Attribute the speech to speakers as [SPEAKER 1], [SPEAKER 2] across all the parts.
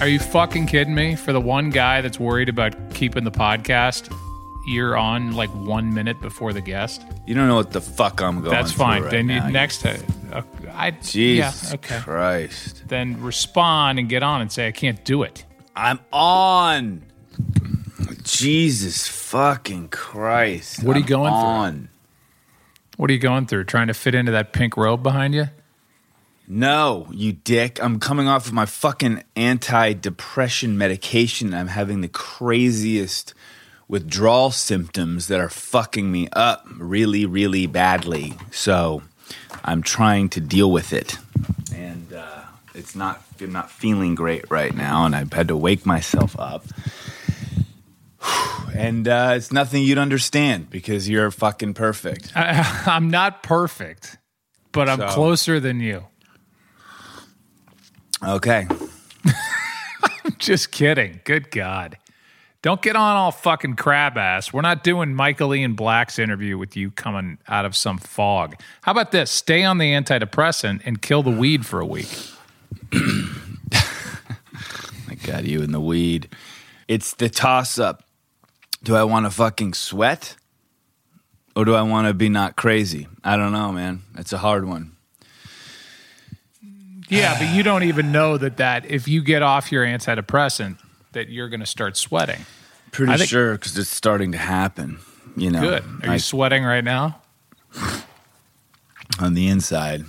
[SPEAKER 1] Are you fucking kidding me? For the one guy that's worried about keeping the podcast, you're on like 1 minute before the guest.
[SPEAKER 2] You don't know what the fuck I'm going
[SPEAKER 1] That's fine.
[SPEAKER 2] through
[SPEAKER 1] Then
[SPEAKER 2] right now.
[SPEAKER 1] next time,
[SPEAKER 2] Jesus
[SPEAKER 1] yeah, okay.
[SPEAKER 2] Christ.
[SPEAKER 1] Then respond and get on and say I can't do it.
[SPEAKER 2] I'm on. Jesus fucking Christ.
[SPEAKER 1] What are you going
[SPEAKER 2] on.
[SPEAKER 1] through? What are you going through? Trying to fit into that pink robe behind you?
[SPEAKER 2] No, you dick. I'm coming off of my fucking anti-depression medication. I'm having the craziest withdrawal symptoms that are fucking me up really, really badly. So I'm trying to deal with it. And I'm not feeling great right now, and I've had to wake myself up. And it's nothing you'd understand because you're fucking perfect.
[SPEAKER 1] I'm not perfect, but I'm closer than you.
[SPEAKER 2] Okay.
[SPEAKER 1] Just kidding. Good God. Don't get on all fucking crab ass. We're not doing Michael Ian Black's interview with you coming out of some fog. How about this? Stay on the antidepressant and kill the weed for a week.
[SPEAKER 2] My God, you and the weed. It's the toss-up. Do I want to fucking sweat? Or do I want to be not crazy? I don't know, man. It's a hard one.
[SPEAKER 1] Yeah, but you don't even know that if you get off your antidepressant, that you're going to start sweating.
[SPEAKER 2] Pretty sure, because it's starting to happen. You know.
[SPEAKER 1] Good. Are you sweating right now?
[SPEAKER 2] On the inside.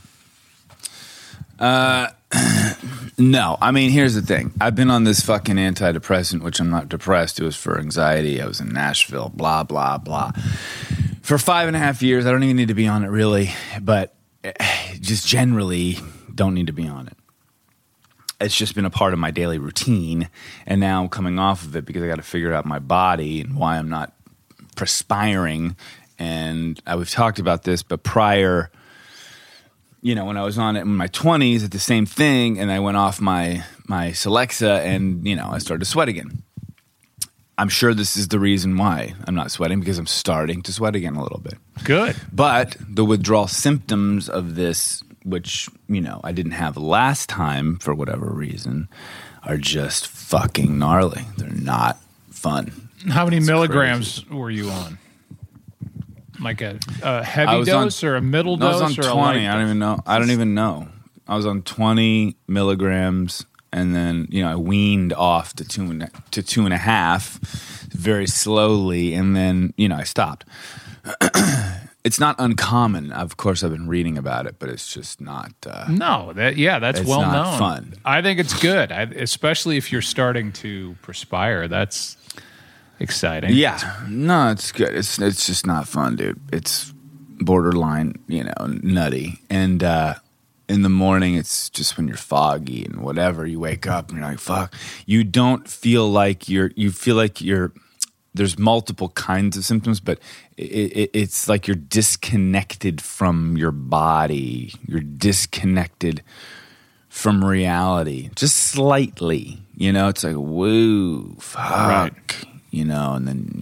[SPEAKER 2] No. I mean, here's the thing. I've been on this fucking antidepressant, which I'm not depressed. It was for anxiety. I was in Nashville, blah, blah, blah. For 5.5 years. I don't even need to be on it, really. But just generally don't need to be on it. It's just been a part of my daily routine, and now I'm coming off of it because I got to figure out my body and why I'm not perspiring. And we've talked about this, but prior, when I was on it in my 20s, it's the same thing, and I went off my Celexa, and I started to sweat again. I'm sure this is the reason why I'm not sweating, because I'm starting to sweat again a little bit.
[SPEAKER 1] Good.
[SPEAKER 2] But the withdrawal symptoms of this, which, I didn't have last time for whatever reason, are just fucking gnarly. They're not fun.
[SPEAKER 1] How many milligrams were you on? Like a heavy dose or a middle dose?
[SPEAKER 2] I was on 20.
[SPEAKER 1] Or a light dose?
[SPEAKER 2] I don't even know. I was on 20 milligrams, and then, I weaned off to 2.5 very slowly, and then, I stopped. It's not uncommon. Of course, I've been reading about it, but it's just not.
[SPEAKER 1] That's well known.
[SPEAKER 2] Not fun.
[SPEAKER 1] I think it's good, especially if you're starting to perspire. That's exciting.
[SPEAKER 2] Yeah, no, it's good. It's just not fun, dude. It's borderline, nutty. And in the morning, it's just when you're foggy and whatever. You wake up and you're like, fuck. You don't feel like you feel like you're. There's multiple kinds of symptoms, but it's like you're disconnected from your body. You're disconnected from reality, just slightly. It's like, whoa, fuck. Right. And then,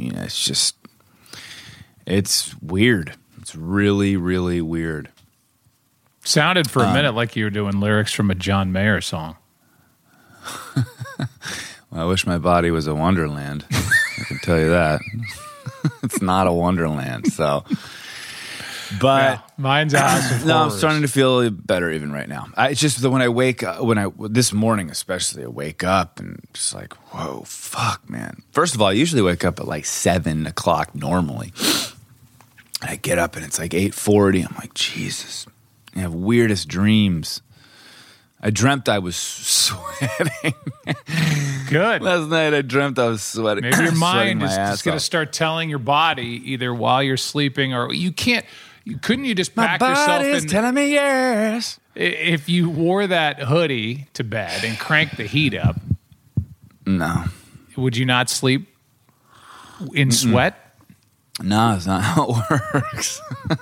[SPEAKER 2] it's weird. It's really, really weird.
[SPEAKER 1] Sounded for a minute like you were doing lyrics from a John Mayer song.
[SPEAKER 2] Well, I wish my body was a wonderland. I can tell you that. It's not a wonderland, so. But
[SPEAKER 1] mine's a house of
[SPEAKER 2] no, I'm
[SPEAKER 1] horrors.
[SPEAKER 2] starting to feel better even right now. It's just that when I wake up, this morning especially, I wake up and just like, whoa, fuck, man. First of all, I usually wake up at like 7 o'clock normally. And I get up and it's like 8:40. I'm like, Jesus. I have weirdest dreams. I dreamt I was sweating.
[SPEAKER 1] Good.
[SPEAKER 2] Last night I dreamt I was sweating.
[SPEAKER 1] Maybe your mind is
[SPEAKER 2] just
[SPEAKER 1] just going to start telling your body either while you're sleeping or you can't. Couldn't you just pack yourself in?
[SPEAKER 2] My body's telling me yes.
[SPEAKER 1] If you wore that hoodie to bed and cranked the heat up,
[SPEAKER 2] no,
[SPEAKER 1] would you not sleep in sweat?
[SPEAKER 2] No, it's not how it works.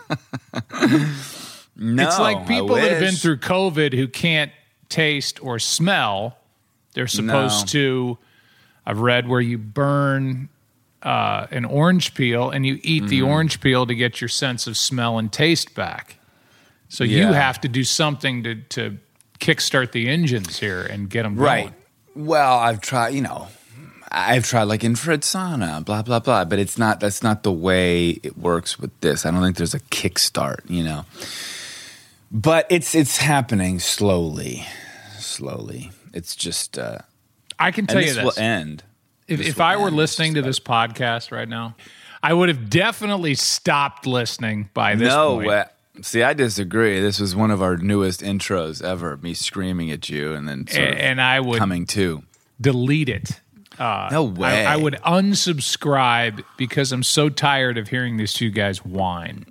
[SPEAKER 2] No,
[SPEAKER 1] it's like people that have been through COVID who can't taste or smell. They're supposed to. I've read where you burn an orange peel and you eat the orange peel to get your sense of smell and taste back. So you have to do something to kickstart the engines here and get them going.
[SPEAKER 2] Right. Well, I've tried like infrared sauna, blah, blah, blah, but that's not the way it works with this. I don't think there's a kickstart, but it's happening slowly. It's just,
[SPEAKER 1] I can tell you this
[SPEAKER 2] will end.
[SPEAKER 1] If I were listening to this podcast right now, I would have definitely stopped listening by this point.
[SPEAKER 2] See, I disagree. This was one of our newest intros ever, me screaming at you and then
[SPEAKER 1] I would
[SPEAKER 2] coming to.
[SPEAKER 1] Delete it.
[SPEAKER 2] No way.
[SPEAKER 1] I would unsubscribe because I'm so tired of hearing these two guys whine.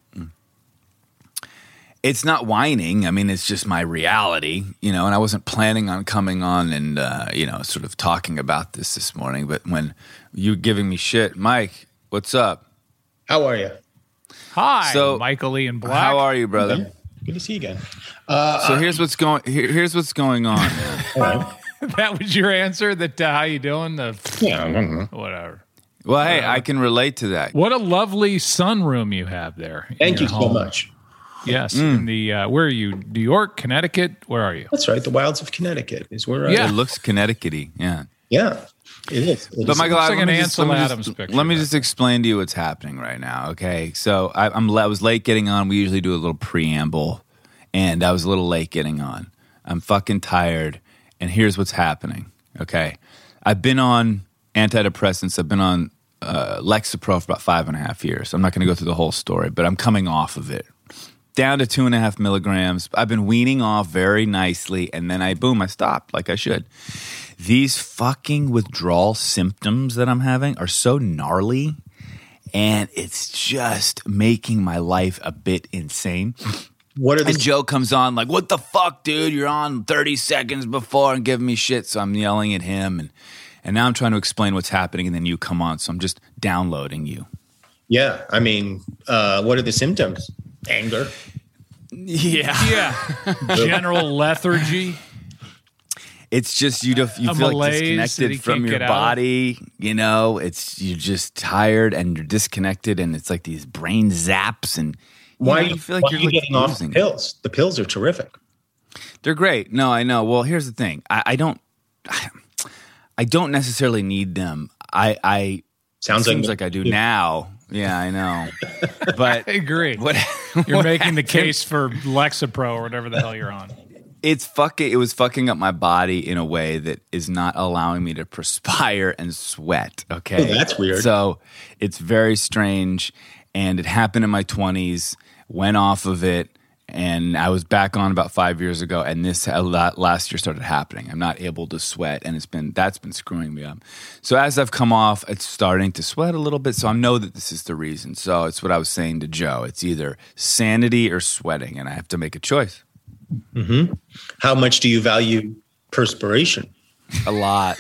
[SPEAKER 2] It's not whining. I mean, it's just my reality, and I wasn't planning on coming on and, sort of talking about this morning. But when you giving me shit, Mike, what's up?
[SPEAKER 3] How are you?
[SPEAKER 1] Hi, Michael Ian Black.
[SPEAKER 2] How are you, brother?
[SPEAKER 3] Okay. Good to see you again.
[SPEAKER 2] So here's what's going on.
[SPEAKER 3] All right.
[SPEAKER 1] That was your answer? How you doing?
[SPEAKER 3] Yeah, I don't know.
[SPEAKER 1] Whatever.
[SPEAKER 2] Well, hey, I can relate to that.
[SPEAKER 1] What a lovely sunroom you have there.
[SPEAKER 3] Thank you so much.
[SPEAKER 1] Yes. In the where are you? New York, Connecticut? Where are you?
[SPEAKER 3] That's right. The wilds of Connecticut is where I
[SPEAKER 2] It looks Connecticut-y. Yeah.
[SPEAKER 3] Yeah, it is.
[SPEAKER 2] But Michael,
[SPEAKER 1] like an Ansel Adams picture.
[SPEAKER 2] Let me just explain to you what's happening right now, okay? So I was late getting on. We usually do a little preamble, and I was a little late getting on. I'm fucking tired, and here's what's happening, okay? I've been on antidepressants. I've been on Lexapro for about 5.5 years. I'm not going to go through the whole story, but I'm coming off of it. Down to 2.5 milligrams. I've been weaning off very nicely, and then I stopped like I should. These fucking withdrawal symptoms that I'm having are so gnarly, and it's just making my life a bit insane. And Joe comes on like, what the fuck, dude? You're on 30 seconds before and giving me shit. So I'm yelling at him, and now I'm trying to explain what's happening, and then you come on. So I'm just downloading you.
[SPEAKER 3] Yeah. I mean, what are the symptoms? Anger.
[SPEAKER 1] Yeah. General lethargy.
[SPEAKER 2] It's just you feel like disconnected from your body. You're just tired and you're disconnected, and it's like these brain zaps. And
[SPEAKER 3] why do you feel like you're getting off the pills? The pills are terrific.
[SPEAKER 2] They're great. No, I know. Well, here's the thing. I don't necessarily need them. Seems like I do now. Yeah, I know. But
[SPEAKER 1] I agree. You're making the case for Lexapro or whatever the hell you're on.
[SPEAKER 2] It was fucking up my body in a way that is not allowing me to perspire and sweat. Okay.
[SPEAKER 3] Oh, that's weird.
[SPEAKER 2] So it's very strange. And it happened in my 20s, went off of it, and I was back on about 5 years ago, and this last year started happening. I'm not able to sweat, and that's been screwing me up. So as I've come off, it's starting to sweat a little bit, so I know that this is the reason. So it's what I was saying to Joe. It's either sanity or sweating, and I have to make a choice.
[SPEAKER 3] Mm-hmm. How much do you value perspiration?
[SPEAKER 2] A lot.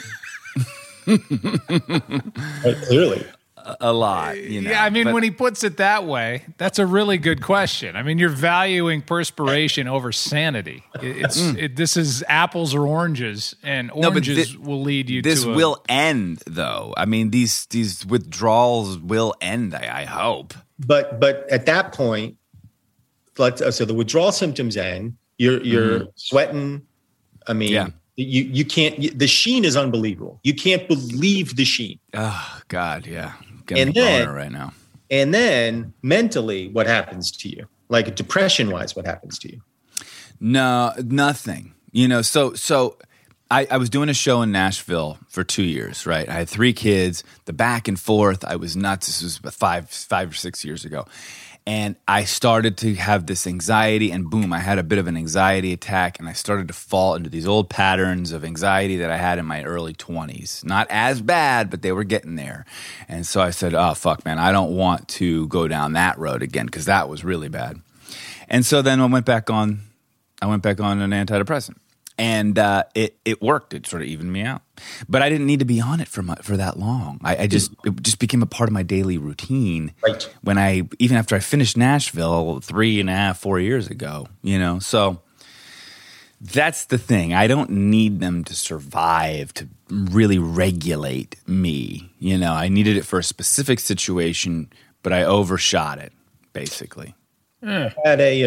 [SPEAKER 3] Clearly.
[SPEAKER 2] A lot,
[SPEAKER 1] Yeah, I mean, when he puts it that way, that's a really good question. I mean, you're valuing perspiration over sanity. This is apples or oranges, and oranges will lead you to
[SPEAKER 2] this will end, though. I mean, these withdrawals will end, I hope.
[SPEAKER 3] But at that point, so the withdrawal symptoms end. You're sweating. I mean, you can't. The sheen is unbelievable. You can't believe the sheen.
[SPEAKER 2] Oh God, yeah.
[SPEAKER 3] And then
[SPEAKER 2] right now.
[SPEAKER 3] And then mentally, what happens to you? Like depression-wise, what happens to you?
[SPEAKER 2] No, nothing. So I was doing a show in Nashville for 2 years, right? I had 3 kids, the back and forth. I was nuts. This was 5 or 6 years ago. And I started to have this anxiety, and boom, I had a bit of an anxiety attack, and I started to fall into these old patterns of anxiety that I had in my early 20s. Not as bad, but they were getting there. And so I said, oh, fuck, man, I don't want to go down that road again, because that was really bad. And so then I went back on an antidepressant. And it worked. It sort of evened me out. But I didn't need to be on it for that long. It just became a part of my daily routine.
[SPEAKER 3] Right.
[SPEAKER 2] Even after I finished Nashville 3.5, 4 years ago, So that's the thing. I don't need them to survive to really regulate me. I needed it for a specific situation, but I overshot it, basically.
[SPEAKER 3] I had a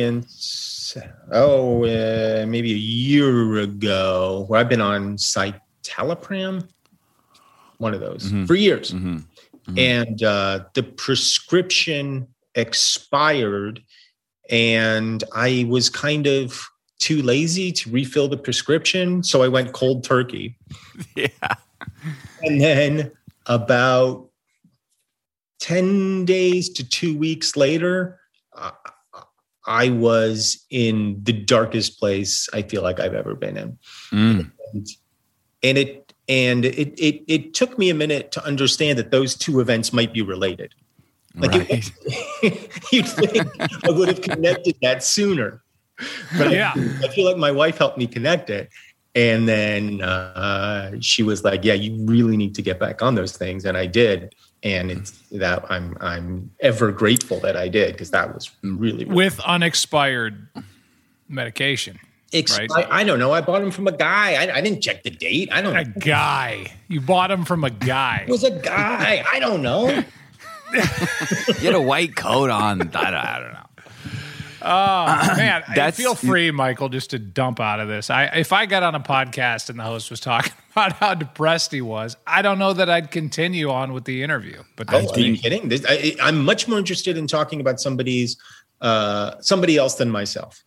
[SPEAKER 3] experience, maybe a year ago, where I've been on Talipram, one of those, for years. And the prescription expired, and I was kind of too lazy to refill the prescription, so I went cold turkey.
[SPEAKER 2] Yeah.
[SPEAKER 3] And then about 10 days to 2 weeks later, I was in the darkest place I feel like I've ever been in. And it took me a minute to understand that those two events might be related. Like, you'd think I would have connected that sooner. But I feel like my wife helped me connect it. And then she was like, yeah, you really need to get back on those things. And I did. And it's that I'm ever grateful that I did, because that was really
[SPEAKER 1] with unexpired medication. Right?
[SPEAKER 3] I don't know. I bought them from a guy. I didn't check the date. I don't know.
[SPEAKER 1] A guy. You bought them from a guy.
[SPEAKER 3] It was a guy. I don't know.
[SPEAKER 2] You had a white coat on. I don't know.
[SPEAKER 1] Oh, man. Feel free, Michael, just to dump out of this. If I got on a podcast and the host was talking about how depressed he was, I don't know that I'd continue on with the interview. But
[SPEAKER 3] are you kidding? I'm much more interested in talking about somebody else than myself.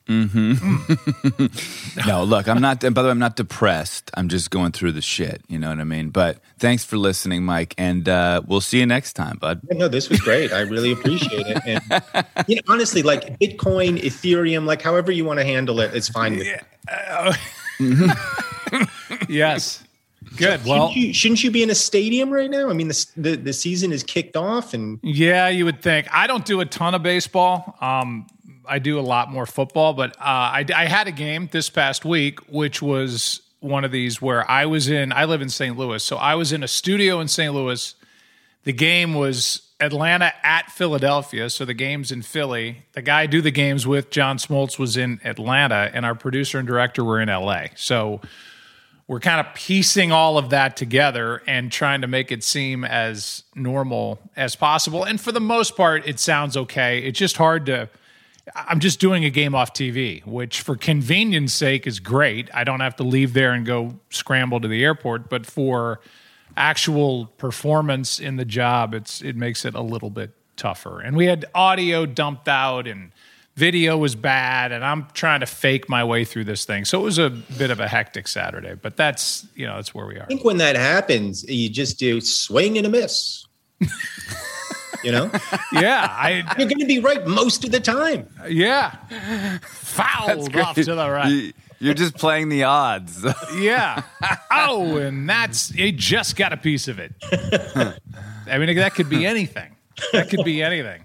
[SPEAKER 2] No, look, I'm not. By the way, I'm not depressed. I'm just going through the shit. You know what I mean? But thanks for listening, Mike, and we'll see you next time, bud.
[SPEAKER 3] No, this was great. I really appreciate it. And honestly, like Bitcoin, Ethereum, like however you want to handle it, it's fine with me.
[SPEAKER 1] Yes. Good.
[SPEAKER 3] Shouldn't you be in a stadium right now? I mean, the season is kicked off, and
[SPEAKER 1] yeah, you would think. I don't do a ton of baseball. I do a lot more football, but I had a game this past week, which was one of these where I live in St. Louis, so I was in a studio in St. Louis. The game was Atlanta at Philadelphia, so the game's in Philly. The guy I do the games with, John Smoltz, was in Atlanta, and our producer and director were in LA. So we're kind of piecing all of that together and trying to make it seem as normal as possible. And for the most part, it sounds okay. It's just hard to... I'm just doing a game off TV, which for convenience sake is great. I don't have to leave there and go scramble to the airport. But for actual performance in the job, it makes it a little bit tougher. And we had audio dumped out and video was bad. And I'm trying to fake my way through this thing. So it was a bit of a hectic Saturday. But that's where we are.
[SPEAKER 3] I think when that happens, you just do swing and a miss.
[SPEAKER 1] Yeah,
[SPEAKER 3] you're going to be right most of the time.
[SPEAKER 1] Yeah, fouled off to the right.
[SPEAKER 2] You're just playing the odds.
[SPEAKER 1] Yeah. Oh, and it just got a piece of it. I mean, that could be anything. That could be anything.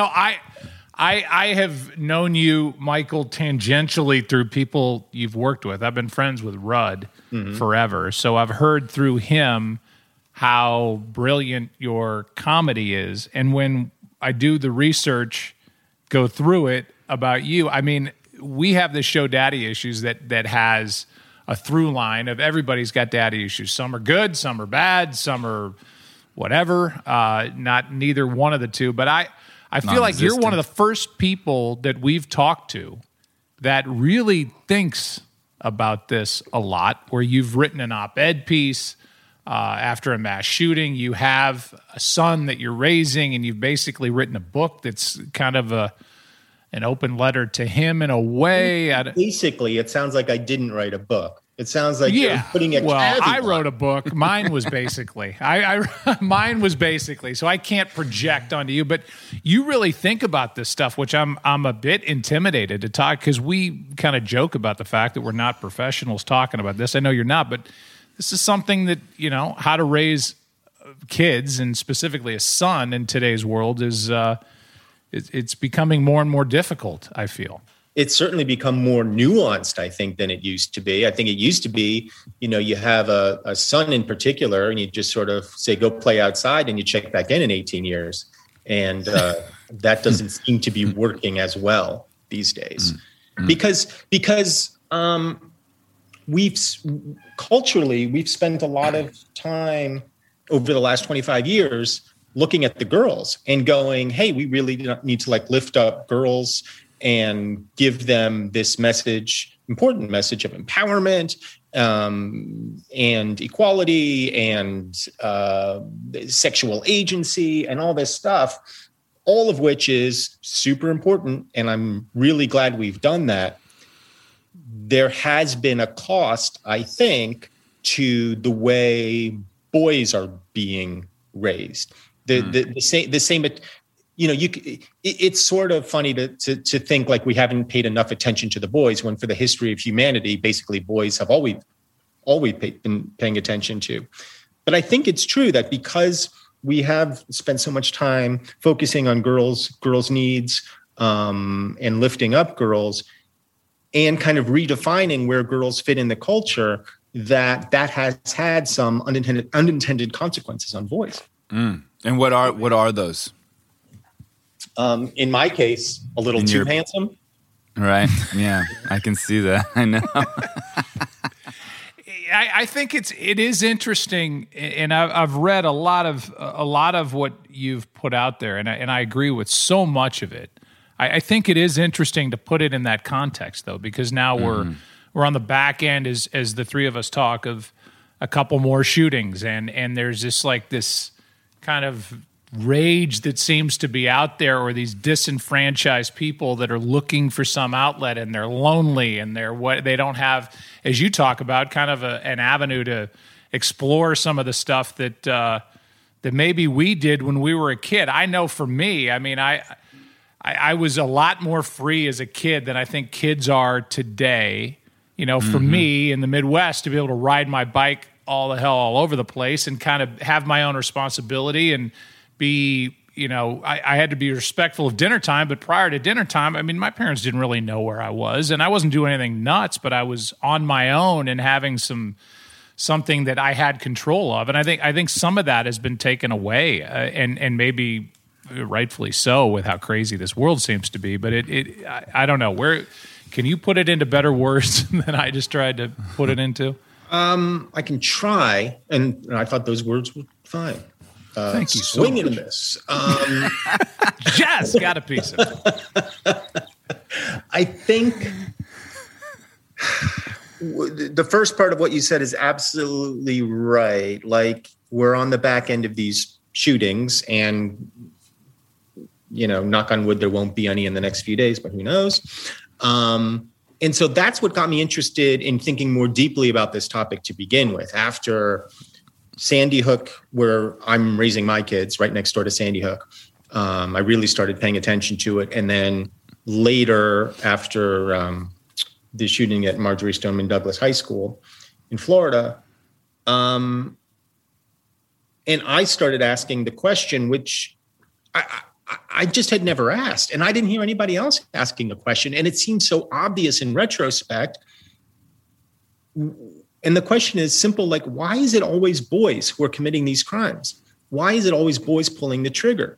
[SPEAKER 1] I have known you, Michael, tangentially through people you've worked with. I've been friends with Rudd forever, so I've heard through him how brilliant your comedy is. And when I do the research, go through it about you, I mean, we have this show Daddy Issues that has a through line of everybody's got daddy issues. Some are good, some are bad, some are whatever, neither one of the two. But I feel like you're one of the first people that we've talked to that really thinks about this a lot, where you've written an op-ed piece after a mass shooting. You have a son that you're raising, and you've basically written a book that's kind of an open letter to him in a way.
[SPEAKER 3] Basically, it sounds like I didn't write a book. It sounds like you're putting a caveat.
[SPEAKER 1] I wrote a book. Mine was basically. Mine was basically. So I can't project onto you, but you really think about this stuff, which I'm a bit intimidated to talk, because we kind of joke about the fact that we're not professionals talking about this. I know you're not, but this is something that, how to raise kids, and specifically a son in today's world, is it's becoming more and more difficult, I feel.
[SPEAKER 3] It's certainly become more nuanced, I think, than it used to be. I think it used to be, you have a son in particular, and you just sort of say, go play outside, and you check back in 18 years. And that doesn't seem to be working as well these days. Because we've spent a lot of time over the last 25 years looking at the girls and going, hey, we really need to lift up girls and give them this important message of empowerment, and equality and sexual agency and all this stuff, all of which is super important. And I'm really glad we've done that. There has been a cost, I think, to the way boys are being raised. The same. You know, it's sort of funny to think like we haven't paid enough attention to the boys, when for the history of humanity, basically boys have always been paying attention to. But I think it's true that because we have spent so much time focusing on girls' needs and lifting up girls and kind of redefining where girls fit in the culture, that has had some unintended consequences on boys.
[SPEAKER 2] And what are those?
[SPEAKER 3] In my case, a little too handsome.
[SPEAKER 2] Right. Yeah, I can see that. I know.
[SPEAKER 1] I think it is interesting, and I've read a lot of what you've put out there, and I agree with so much of it. I think it is interesting to put it in that context, though, because now we're on the back end, as the three of us talk, of a couple more shootings, and there's this kind of rage that seems to be out there, or these disenfranchised people that are looking for some outlet, and they're lonely, and they don't have, as you talk about, kind of an avenue to explore some of the stuff that maybe we did when we were a kid. I know for me, I mean, I was a lot more free as a kid than I think kids are today. You know, for me in the Midwest, to be able to ride my bike all over the place and kind of have my own responsibility and be, you know, I had to be respectful of dinner time, but prior to dinner time, I mean, my parents didn't really know where I was, and I wasn't doing anything nuts, but I was on my own and having something that I had control of. And I think some of that has been taken away, and maybe rightfully so, with how crazy this world seems to be. But I don't know, where can you put it into better words than I just tried to put it into?
[SPEAKER 3] I can try, and I thought those words were fine.
[SPEAKER 1] Thank you.
[SPEAKER 3] Swinging and miss.
[SPEAKER 1] Just got a piece of it.
[SPEAKER 3] I think the first part of what you said is absolutely right. Like, we're on the back end of these shootings, and, you know, knock on wood, there won't be any in the next few days, but who knows? And so that's what got me interested in thinking more deeply about this topic to begin with. After Sandy Hook, where I'm raising my kids right next door to Sandy Hook, I really started paying attention to it. And then later, after the shooting at Marjory Stoneman Douglas High School in Florida, and I started asking the question, which I just had never asked, and I didn't hear anybody else asking the question. And it seems so obvious in retrospect. And the question is simple, like, why is it always boys who are committing these crimes? Why is it always boys pulling the trigger?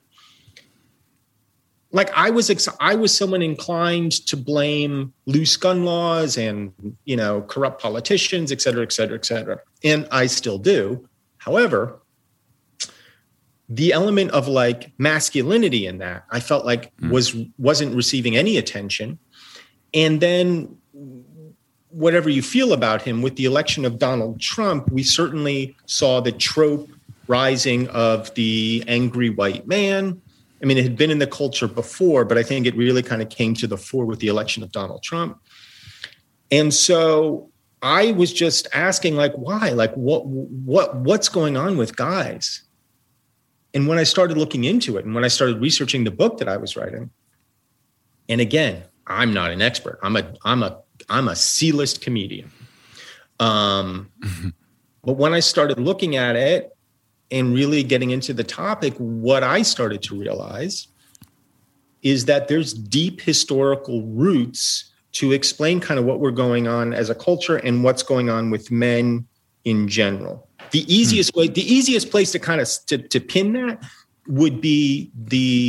[SPEAKER 3] Like, I was someone inclined to blame loose gun laws and, you know, corrupt politicians, et cetera, et cetera, et cetera. And I still do. However, the element of like masculinity in that, I felt like wasn't receiving any attention. And then whatever you feel about him, with the election of Donald Trump, we certainly saw the trope rising of the angry white man. I mean, it had been in the culture before, but I think it really kind of came to the fore with the election of Donald Trump. And so I was just asking, like, why? Like, what's going on with guys? And when I started looking into it, and when I started researching the book that I was writing, and again, I'm not an expert. I'm a C-list comedian. But when I started looking at it and really getting into the topic, what I started to realize is that there's deep historical roots to explain kind of what we're going on as a culture and what's going on with men in general. The easiest place to kind of to pin that would be the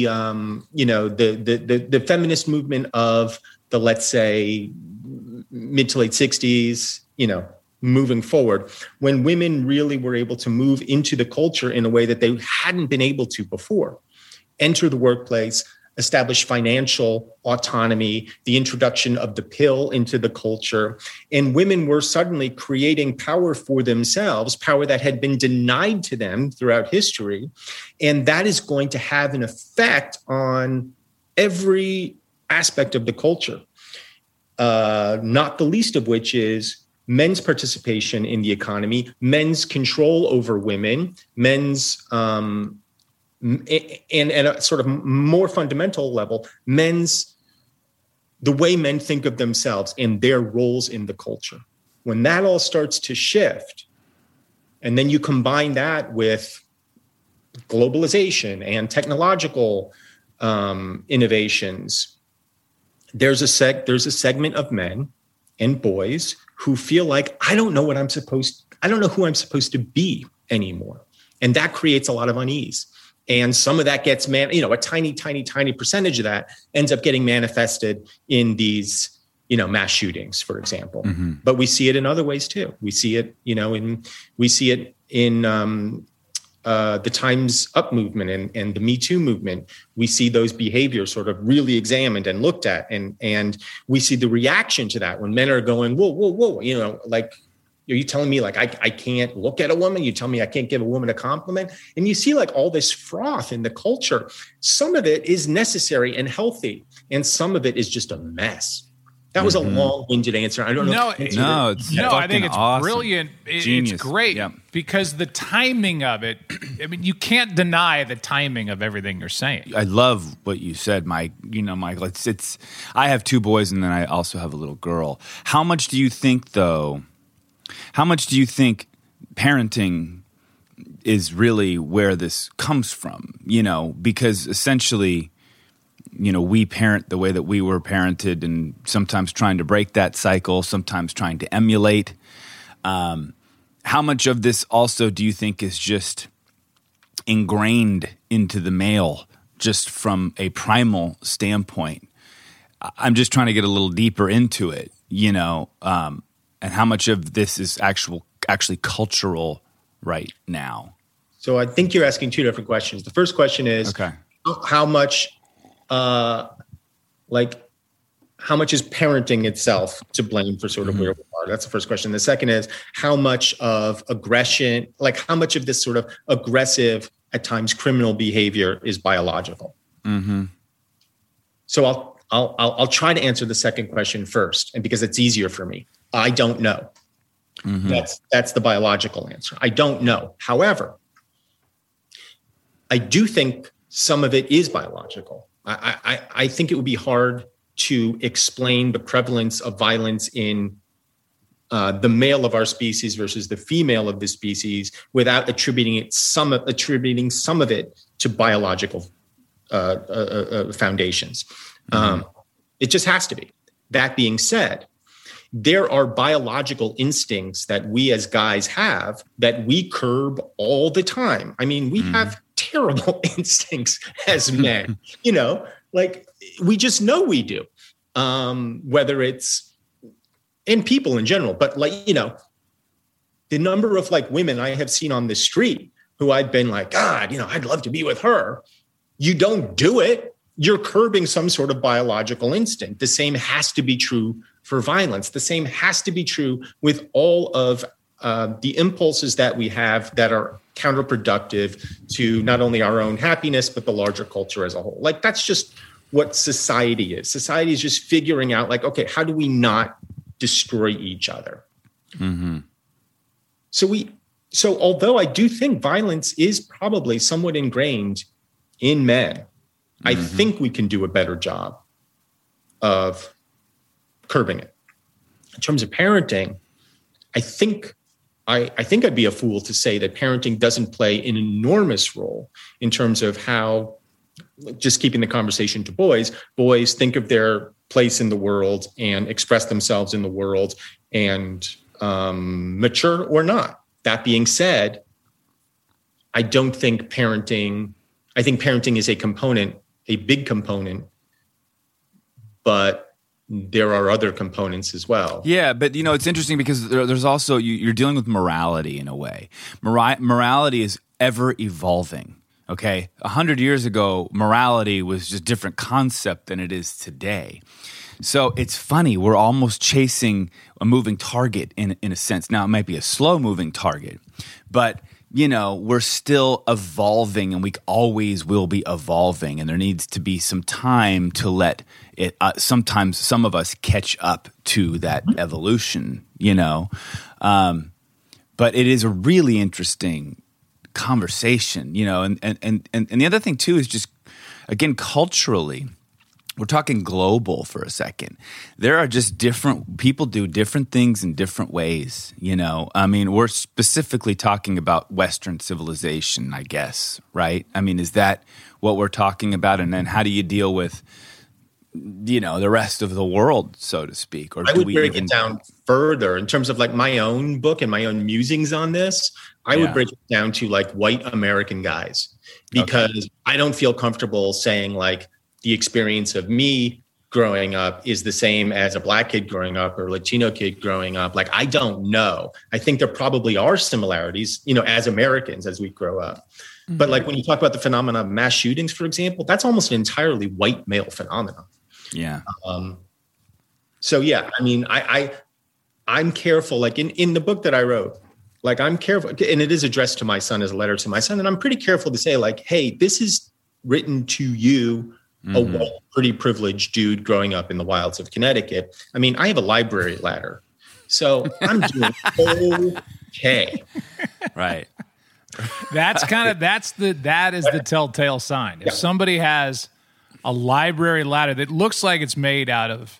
[SPEAKER 3] feminist movement of the, let's say, mid to late 60s, you know, moving forward, when women really were able to move into the culture in a way that they hadn't been able to before, enter the workplace, establish financial autonomy, the introduction of the pill into the culture. And women were suddenly creating power for themselves, power that had been denied to them throughout history. And that is going to have an effect on every aspect of the culture, not the least of which is men's participation in the economy, men's control over women, men's and a sort of more fundamental level, the way men think of themselves and their roles in the culture. When that all starts to shift, and then you combine that with globalization and technological innovations, there's a segment of men and boys who feel like, I don't know who I'm supposed to be anymore. And that creates a lot of unease. And some of that gets a tiny, tiny, tiny percentage of that ends up getting manifested in these, mass shootings, for example. Mm-hmm. But we see it in other ways too. We see it, in the Time's Up movement and the Me Too movement. We see those behaviors sort of really examined and looked at, and we see the reaction to that when men are going, whoa, like, are you telling me like I can't look at a woman? You tell me I can't give a woman a compliment? And you see like all this froth in the culture. Some of it is necessary and healthy, and some of it is just a mess. That was a long-winded answer. I don't know.
[SPEAKER 1] I think it's
[SPEAKER 2] awesome.
[SPEAKER 1] Brilliant.
[SPEAKER 2] Genius.
[SPEAKER 1] It's great because the timing of it, I mean, you can't deny the timing of everything you're saying.
[SPEAKER 2] I love what you said, Mike. Michael, it's I have two boys and then I also have a little girl. How much do you think parenting is really where this comes from? Because essentially, we parent the way that we were parented, and sometimes trying to break that cycle, sometimes trying to emulate. How much of this also do you think is just ingrained into the male, just from a primal standpoint? I'm just trying to get a little deeper into it, and how much of this is actually cultural right now?
[SPEAKER 3] So I think you're asking two different questions. The first question is, how much is parenting itself to blame for sort of where we are? That's the first question. The second is, how much of aggression, how much of this sort of aggressive, at times criminal behavior is biological? Mm-hmm. So I'll try to answer the second question first, and because it's easier for me. I don't know. Mm-hmm. That's the biological answer. I don't know. However, I do think some of it is biological. I think it would be hard to explain the prevalence of violence in the male of our species versus the female of the species without attributing some of it to biological foundations. Mm-hmm. It just has to be. That being said, there are biological instincts that we as guys have that we curb all the time. I mean, we have terrible instincts as men, we just know we do, whether it's in people in general, but the number of women I have seen on the street who I've been like, God, I'd love to be with her. You don't do it. You're curbing some sort of biological instinct. The same has to be true for violence. The same has to be true with all of the impulses that we have that are counterproductive to not only our own happiness, but the larger culture as a whole. That's just what society is. Society is just figuring out okay, how do we not destroy each other? Mm-hmm. So although I do think violence is probably somewhat ingrained in men, I think we can do a better job of curbing it. In terms of parenting, I think I'd be a fool to say that parenting doesn't play an enormous role in terms of how, just keeping the conversation to boys think of their place in the world and express themselves in the world and mature or not. That being said, I think parenting is a component, a big component, but there are other components as well.
[SPEAKER 2] Yeah, but it's interesting because there's also, you're dealing with morality in a way. Morality is ever evolving. Okay, 100 years ago, morality was just a different concept than it is today. So it's funny, we're almost chasing a moving target in a sense. Now, it might be a slow-moving target, but, we're still evolving, and we always will be evolving, and there needs to be some time to let it, sometimes some of us catch up to that evolution, But it is a really interesting conversation, and the other thing too is just, again, culturally, we're talking global for a second. There are just different people do different things in different ways, I mean, we're specifically talking about Western civilization, I guess, right? I mean, is that what we're talking about? And then how do you deal with the rest of the world, so to speak? Or
[SPEAKER 3] I would break it down further in terms of like my own book and my own musings on this. I would break it down to like white American guys, because I don't feel comfortable saying like the experience of me growing up is the same as a Black kid growing up or Latino kid growing up. Like, I don't know. I think there probably are similarities, as Americans, as we grow up. Mm-hmm. But like when you talk about the phenomenon of mass shootings, for example, that's almost an entirely white male phenomenon.
[SPEAKER 2] Yeah.
[SPEAKER 3] So yeah, I mean, I'm careful, like in the book that I wrote, like I'm careful, and it is addressed to my son as a letter to my son. And I'm pretty careful to say like, hey, this is written to you, a white, pretty privileged dude growing up in the wilds of Connecticut. I mean, I have a library ladder, so I'm doing okay.
[SPEAKER 2] Right.
[SPEAKER 1] That is the telltale sign. If somebody has a library ladder that looks like it's made out of,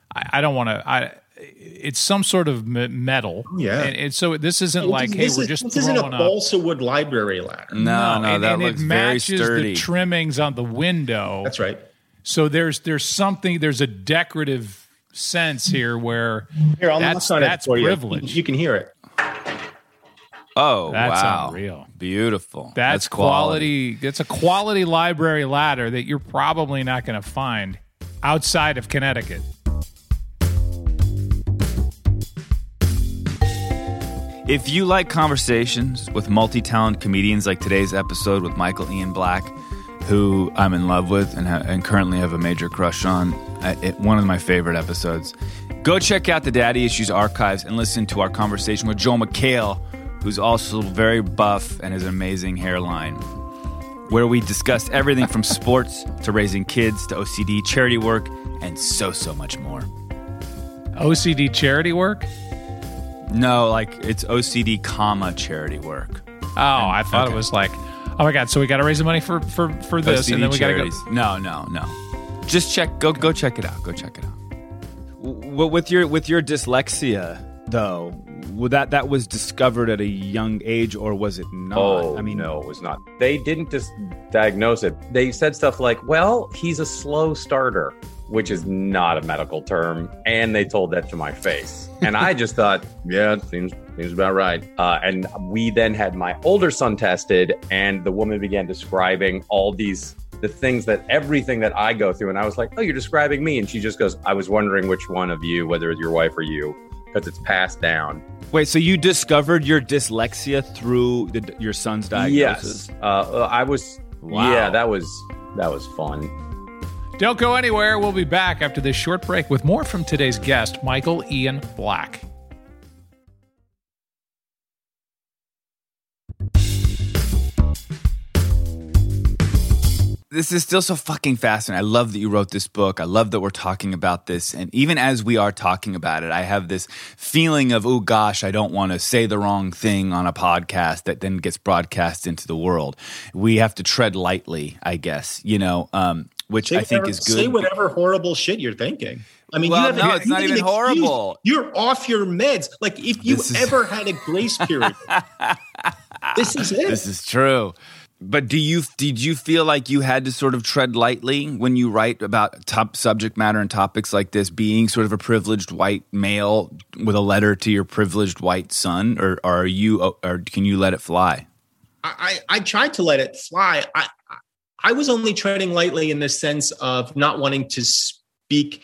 [SPEAKER 1] it's some sort of metal.
[SPEAKER 3] Yeah.
[SPEAKER 1] And so this isn't we're just throwing up.
[SPEAKER 3] This isn't a balsa wood library ladder.
[SPEAKER 2] No, that looks very sturdy.
[SPEAKER 1] It matches the trimmings on the window.
[SPEAKER 3] That's right.
[SPEAKER 1] So there's a decorative sense here where that's privilege.
[SPEAKER 3] You can hear it.
[SPEAKER 2] Oh,
[SPEAKER 1] that's
[SPEAKER 2] wow.
[SPEAKER 1] unreal.
[SPEAKER 2] Beautiful.
[SPEAKER 1] That's quality. It's a quality library ladder that you're probably not going to find outside of Connecticut.
[SPEAKER 2] If you like conversations with multi-talented comedians like today's episode with Michael Ian Black, who I'm in love with and currently have a major crush on, one of my favorite episodes, go check out the Daddy Issues archives and listen to our conversation with Joel McHale, who's also very buff and has an amazing hairline, where we discussed everything from sports to raising kids to OCD charity work and so much more.
[SPEAKER 1] OCD charity work?
[SPEAKER 2] No, like it's OCD, charity work.
[SPEAKER 1] Oh, I thought it was like, oh my God, so we got to raise the money for this,
[SPEAKER 2] OCD
[SPEAKER 1] and then we got to
[SPEAKER 2] go. No. Just go check it out. Go check it out. With your dyslexia, though, that was discovered at a young age, or was it not?
[SPEAKER 4] Oh, no, it was not. They didn't just diagnose it. They said stuff like, well, he's a slow starter, which is not a medical term. And they told that to my face. And I just thought, yeah, it seems about right. And we then had my older son tested, and the woman began describing everything that I go through. And I was like, oh, you're describing me. And she just goes, I was wondering which one of you, whether it's your wife or you, because it's passed down.
[SPEAKER 2] Wait, so you discovered your dyslexia through your son's diagnosis?
[SPEAKER 4] Yes. I was. Wow. Yeah, that was fun.
[SPEAKER 1] Don't go anywhere. We'll be back after this short break with more from today's guest, Michael Ian Black.
[SPEAKER 2] This is still so fucking fascinating. I love that you wrote this book. I love that we're talking about this. And even as we are talking about it, I have this feeling of, oh gosh, I don't want to say the wrong thing on a podcast that then gets broadcast into the world. We have to tread lightly, I guess, which I think is good.
[SPEAKER 3] Say whatever horrible shit you're thinking. I mean,
[SPEAKER 2] it's not even horrible.
[SPEAKER 3] You're off your meds. Like, if you ever had a grace period, this is it.
[SPEAKER 2] This is true. But did you feel like you had to sort of tread lightly when you write about top subject matter and topics like this, being sort of a privileged white male with a letter to your privileged white son, or can you let it fly?
[SPEAKER 3] I tried to let it fly. I was only treading lightly in the sense of not wanting to speak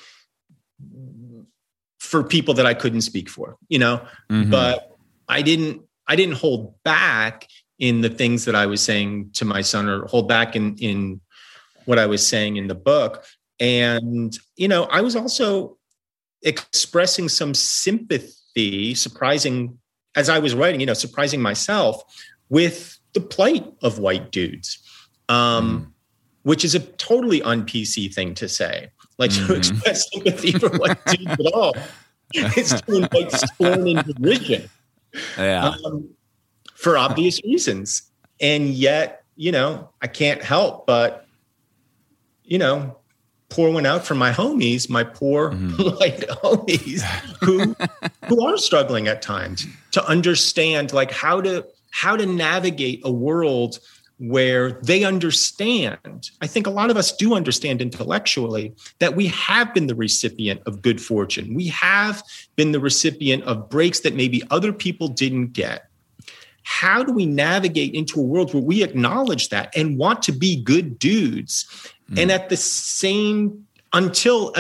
[SPEAKER 3] for people that I couldn't speak for, But I didn't hold back in the things that I was saying to my son, or hold back in what I was saying in the book. And, I was also expressing some sympathy, surprising as I was writing, surprising myself with the plight of white dudes, which is a totally un-PC thing to say. Like to express sympathy for white dudes at all. It's to invite scorn and derision.
[SPEAKER 2] Yeah.
[SPEAKER 3] For obvious reasons. And yet, I can't help but, pour one out for my homies, my poor white homies who are struggling at times to understand like how to navigate a world where they understand. I think a lot of us do understand intellectually that we have been the recipient of good fortune. We have been the recipient of breaks that maybe other people didn't get. How do we navigate into a world where we acknowledge that and want to be good dudes? And at the same, until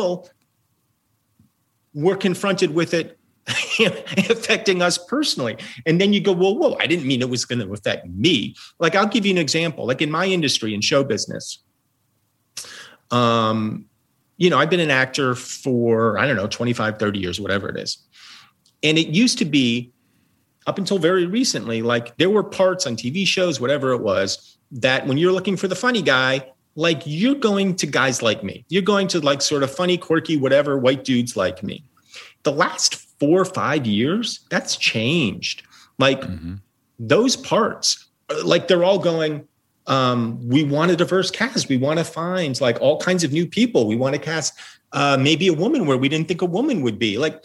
[SPEAKER 3] we're confronted with it affecting us personally. And then you go, whoa, I didn't mean it was going to affect me. Like, I'll give you an example. Like in my industry, in show business, I've been an actor for, 25, 30 years, whatever it is. And it used to be, up until very recently, like there were parts on TV shows, whatever it was, that when you're looking for the funny guy, like you're going to guys like me. You're going to like sort of funny, quirky, whatever, white dudes like me. The last 4 or 5 years, that's changed. Like those parts, like they're all going, we want a diverse cast. We want to find like all kinds of new people. We want to cast maybe a woman where we didn't think a woman would be. Like,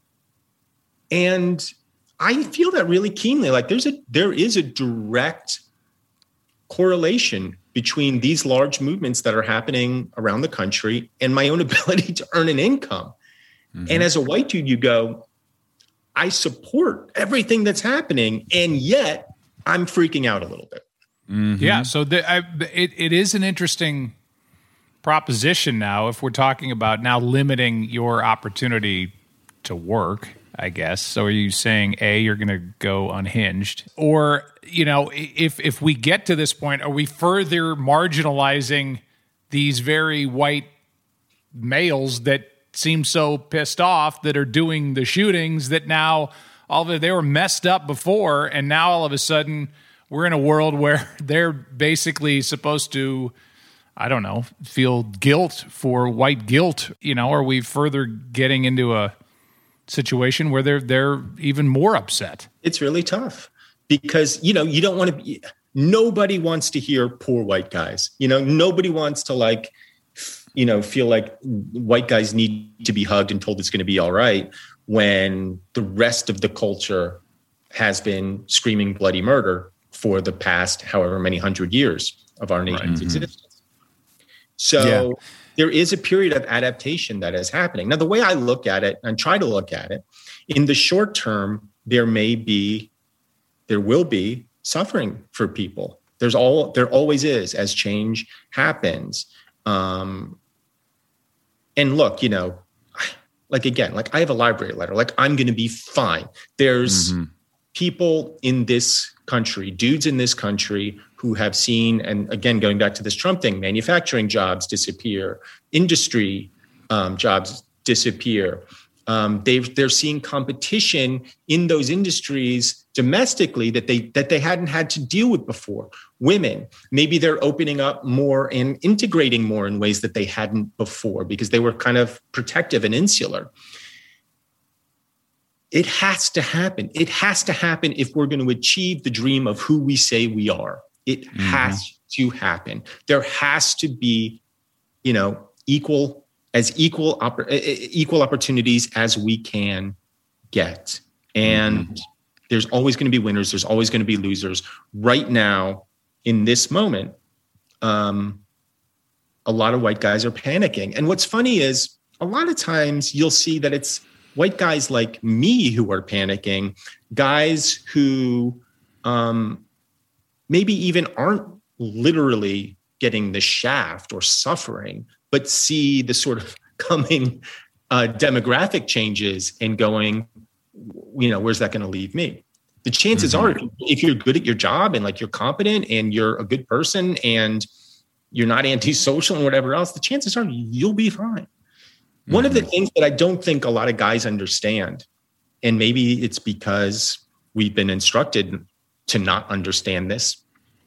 [SPEAKER 3] and I feel that really keenly. Like there is a direct correlation between these large movements that are happening around the country and my own ability to earn an income. And as a white dude, you go, I support everything that's happening, and yet I'm freaking out a little bit.
[SPEAKER 1] Yeah, so it is an interesting proposition now if we're talking about now limiting your opportunity to work, I guess. So are you saying, A, you're going to go unhinged? Or, if we get to this point, are we further marginalizing these very white males that seem so pissed off that are doing the shootings that now they were messed up before, and now all of a sudden we're in a world where they're basically supposed to, feel guilt for white guilt? Are we further getting into a situation where they're even more upset?
[SPEAKER 3] It's really tough because, you don't want to be, nobody wants to hear poor white guys. Nobody wants to feel like white guys need to be hugged and told it's going to be all right when the rest of the culture has been screaming bloody murder for the past however many 100 years of our nation's existence. So there is a period of adaptation that is happening. Now, the way I look at it and try to look at it, in the short term, there will be suffering for people. There always is as change happens. And look, I have a library letter, like I'm going to be fine. There's people in this country, dudes in this country who have seen, and again, going back to this Trump thing, manufacturing jobs disappear, industry jobs disappear. They're seeing competition in those industries domestically that they hadn't had to deal with before. Women, maybe they're opening up more and integrating more in ways that they hadn't before because they were kind of protective and insular. It has to happen. It has to happen if we're going to achieve the dream of who we say we are. It has to happen. There has to be, equal opportunities as we can get. And there's always going to be winners. There's always going to be losers. Right now, in this moment, a lot of white guys are panicking. And what's funny is a lot of times you'll see that it's white guys like me who are panicking, guys who maybe even aren't literally getting the shaft or suffering, but see the sort of coming demographic changes and going, where's that going to leave me? The chances are, if you're good at your job and like you're competent and you're a good person and you're not antisocial and whatever else, the chances are you'll be fine. One of the things that I don't think a lot of guys understand, and maybe it's because we've been instructed to not understand this,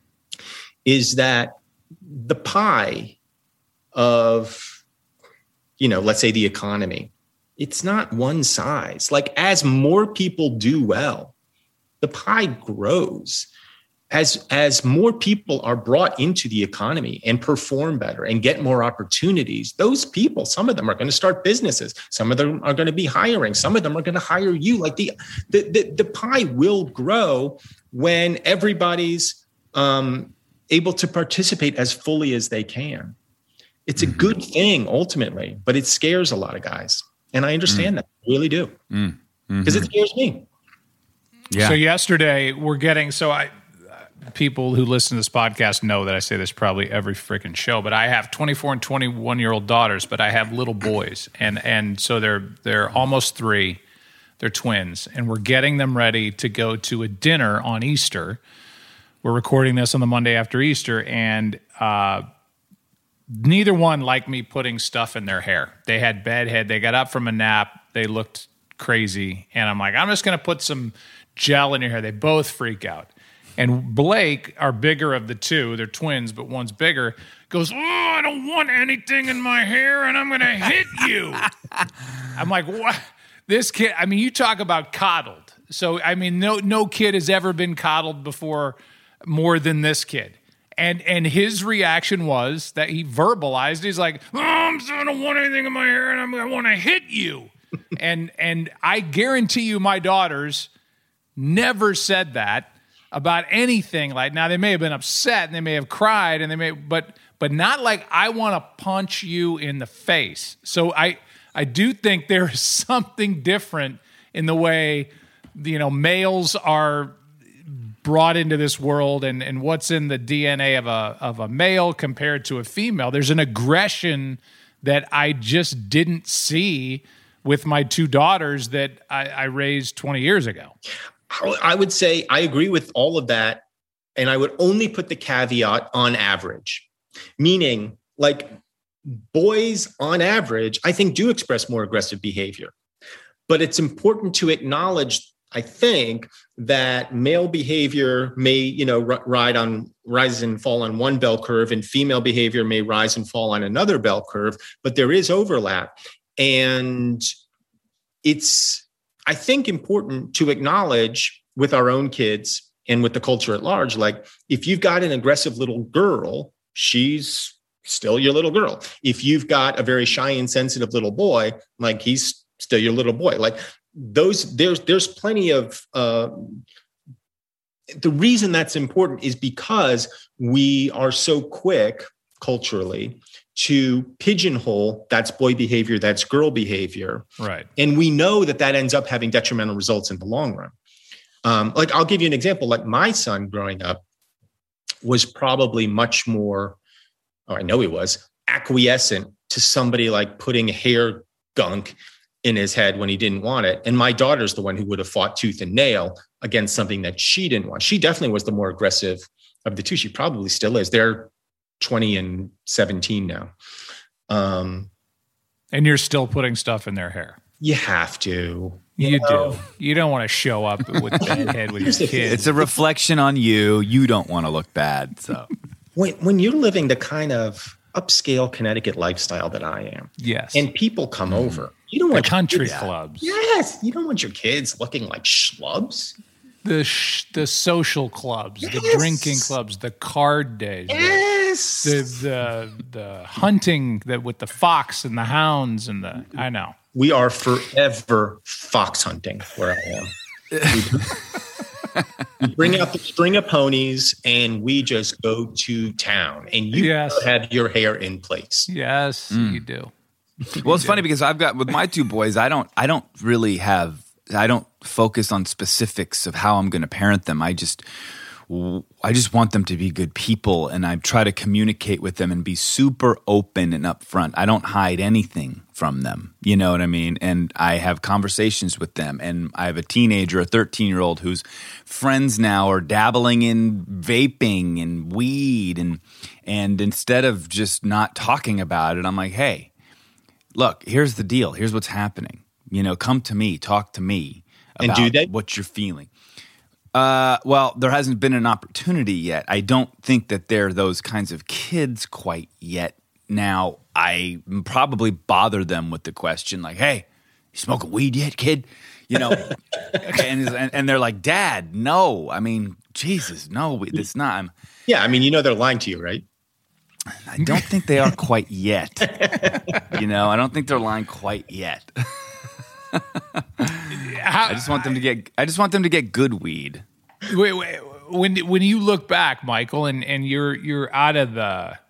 [SPEAKER 3] is that the pie of, let's say the economy, it's not one size. Like as more people do well, the pie grows. As more people are brought into the economy and perform better and get more opportunities, those people, some of them are going to start businesses. Some of them are going to be hiring. Some of them are going to hire you. Like the pie will grow when everybody's able to participate as fully as they can. It's a good thing ultimately, but it scares a lot of guys. And I understand that. I really do. Because it scares me.
[SPEAKER 1] Yeah. So yesterday people who listen to this podcast know that I say this probably every freaking show, but I have 24 and 21-year-old daughters, but I have little boys. And so they're almost 3. They're twins. And we're getting them ready to go to a dinner on Easter. We're recording this on the Monday after Easter, and neither one liked me putting stuff in their hair. They had bad head. They got up from a nap. They looked crazy. And I'm like, I'm just going to put some gel in your hair. They both freak out. And Blake, our bigger of the two, they're twins, but one's bigger, goes, I don't want anything in my hair, and I'm going to hit you. I'm like, what? This kid, you talk about coddled. So, no kid has ever been coddled before more than this kid. And his reaction was that he verbalized, he's like, I don't want anything in my hair, and I want to hit you. and I guarantee you my daughters never said that about anything. Like, now they may have been upset and they may have cried and but not like, I want to punch you in the face. So I do think there is something different in the way, males are brought into this world and what's in the DNA of a male compared to a female. There's an aggression that I just didn't see with my 2 daughters that I raised 20 years ago.
[SPEAKER 3] I would say I agree with all of that. And I would only put the caveat on average, meaning like boys on average, I think do express more aggressive behavior. But it's important to acknowledge, I think, that male behavior may, rise and fall on one bell curve, and female behavior may rise and fall on another bell curve, but there is overlap. And it's, I think, important to acknowledge with our own kids and with the culture at large, like if you've got an aggressive little girl, she's still your little girl. If you've got a very shy and sensitive little boy, like he's still your little boy. Like there's plenty of, the reason that's important is because we are so quick culturally to pigeonhole that's boy behavior, that's girl behavior.
[SPEAKER 1] Right.
[SPEAKER 3] And we know that ends up having detrimental results in the long run. Like I'll give you an example. Like my son growing up was probably much more, I know he was, acquiescent to somebody like putting hair gunk in his head when he didn't want it. And my daughter's the one who would have fought tooth and nail against something that she didn't want. She definitely was the more aggressive of the two. She probably still is. They're 20 and 17 now.
[SPEAKER 1] And you're still putting stuff in their hair.
[SPEAKER 3] You have to.
[SPEAKER 1] You do. You don't want to show up with bad head with your kids.
[SPEAKER 2] It's a reflection on you. You don't want to look bad. So
[SPEAKER 3] when you're living the kind of upscale Connecticut lifestyle that I am,
[SPEAKER 1] yes,
[SPEAKER 3] and people come over, you don't want
[SPEAKER 1] the country clubs.
[SPEAKER 3] Yes, you don't want your kids looking like schlubs.
[SPEAKER 1] The social clubs, yes, the drinking clubs, the card days,
[SPEAKER 3] yes,
[SPEAKER 1] the hunting that with the fox and the hounds and I know.
[SPEAKER 3] We are forever fox hunting where I am. We bring out the string of ponies and we just go to town. And you have your hair in place.
[SPEAKER 1] Yes, you do.
[SPEAKER 2] Well, it's funny because I've got with my 2 boys, I don't focus on specifics of how I'm going to parent them. I just want them to be good people, and I try to communicate with them and be super open and upfront. I don't hide anything from them. You know what I mean? And I have conversations with them. And I have a teenager, a 13-year-old, whose friends now are dabbling in vaping and weed. And instead of just not talking about it, I'm like, hey, look, here's the deal. Here's what's happening. You know, come to me, talk to me about what you're feeling. Well, there hasn't been an opportunity yet. I don't think that they're those kinds of kids quite yet. Now, I probably bother them with the question like, hey, you smoking weed yet, kid? You know, and they're like, Dad, no. I mean, Jesus, no, it's not.
[SPEAKER 3] Yeah, I mean, you know they're lying to you, right?
[SPEAKER 2] I don't think they are quite yet. You know, I don't think they're lying quite yet. I just want them to get good weed.
[SPEAKER 1] Wait, when you look back, Michael, and you're out of the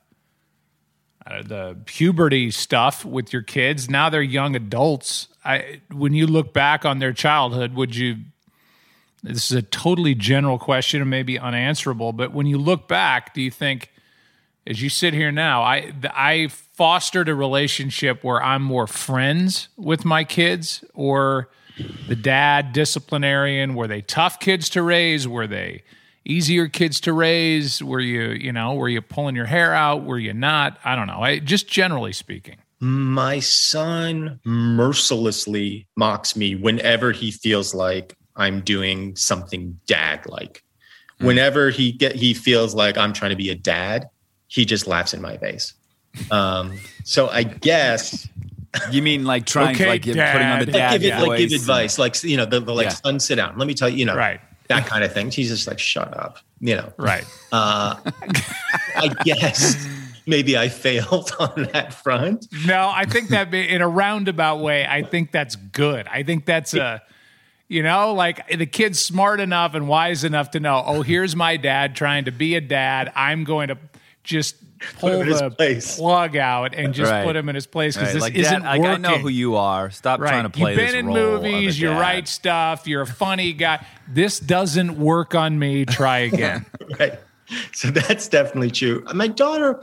[SPEAKER 1] puberty stuff with your kids, now they're young adults. When you look back on their childhood, this is a totally general question and maybe unanswerable, but when you look back, do you think, as you sit here now, I fostered a relationship where I'm more friends with my kids, or the dad disciplinarian? Were they tough kids to raise? Were they easier kids to raise? Were you pulling your hair out? Were you not? I don't know. Just generally speaking.
[SPEAKER 3] My son mercilessly mocks me whenever he feels like I'm doing something dad-like. Whenever he feels like I'm trying to be a dad, he just laughs in my face. So I guess
[SPEAKER 2] you mean like trying to like putting on the dad voice,
[SPEAKER 3] give advice, like son, sit down. Let me tell you,
[SPEAKER 1] right.
[SPEAKER 3] That kind of thing. He's just like, shut up,
[SPEAKER 1] Right.
[SPEAKER 3] I guess maybe I failed on that front.
[SPEAKER 1] No, I think that in a roundabout way, I think that's good. I think that's like the kid's smart enough and wise enough to know, oh, here's my dad trying to be a dad. I'm going to just pull the plug out and just put him in his place because this isn't working.
[SPEAKER 2] I know who you are. Stop trying to play this role.
[SPEAKER 1] You've been in movies. You write stuff. You're a funny guy. This doesn't work on me. Try again.
[SPEAKER 3] Right. So that's definitely true. My daughter,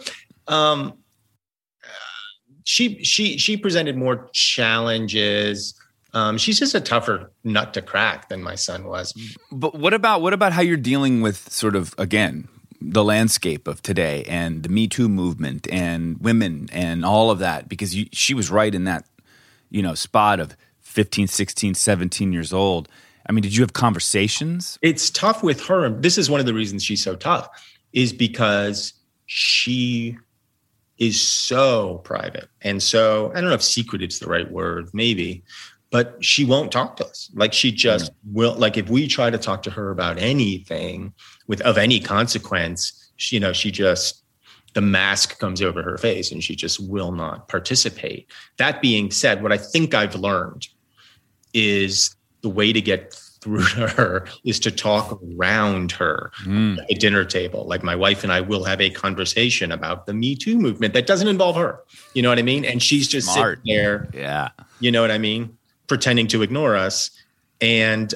[SPEAKER 3] she presented more challenges. She's just a tougher nut to crack than my son was.
[SPEAKER 2] But what about how you're dealing with sort of, again, the landscape of today and the Me Too movement and women and all of that? Because she was right in that, spot of 15, 16, 17 years old. I mean, did you have conversations?
[SPEAKER 3] It's tough with her. This is one of the reasons she's so tough, is because she is so private. And so, I don't know if secretive is the right word, maybe, but she won't talk to us. Like she just will, like if we try to talk to her about anything of any consequence, she just, the mask comes over her face and she just will not participate. That being said, what I think I've learned is the way to get through to her is to talk around her at the dinner table. Like my wife and I will have a conversation about the Me Too movement that doesn't involve her. You know what I mean? And she's just sitting there.
[SPEAKER 2] Yeah.
[SPEAKER 3] You know what I mean? Pretending to ignore us. And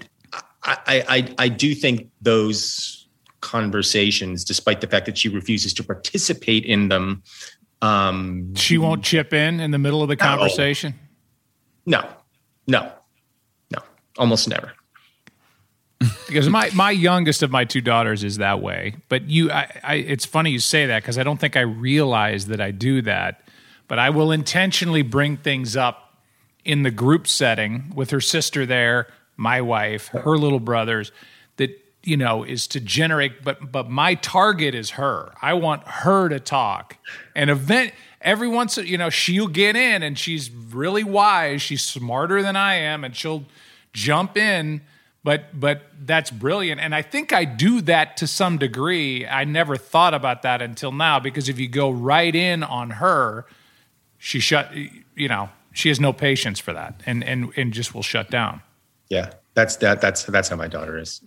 [SPEAKER 3] I do think those conversations, despite the fact that she refuses to participate in them,
[SPEAKER 1] she won't chip in the middle of the conversation.
[SPEAKER 3] No, almost never.
[SPEAKER 1] Because my youngest of my two daughters is that way. But it's funny you say that because I don't think I realize that I do that. But I will intentionally bring things up in the group setting with her sister there, my wife, her little brothers, that, is to generate. But my target is her. I want her to talk. And every once, she'll get in and she's really wise. She's smarter than I am and she'll jump in. But that's brilliant. And I think I do that to some degree. I never thought about that until now, because if you go right in on her, she has no patience for that and just will shut down.
[SPEAKER 3] Yeah, that's how my daughter is.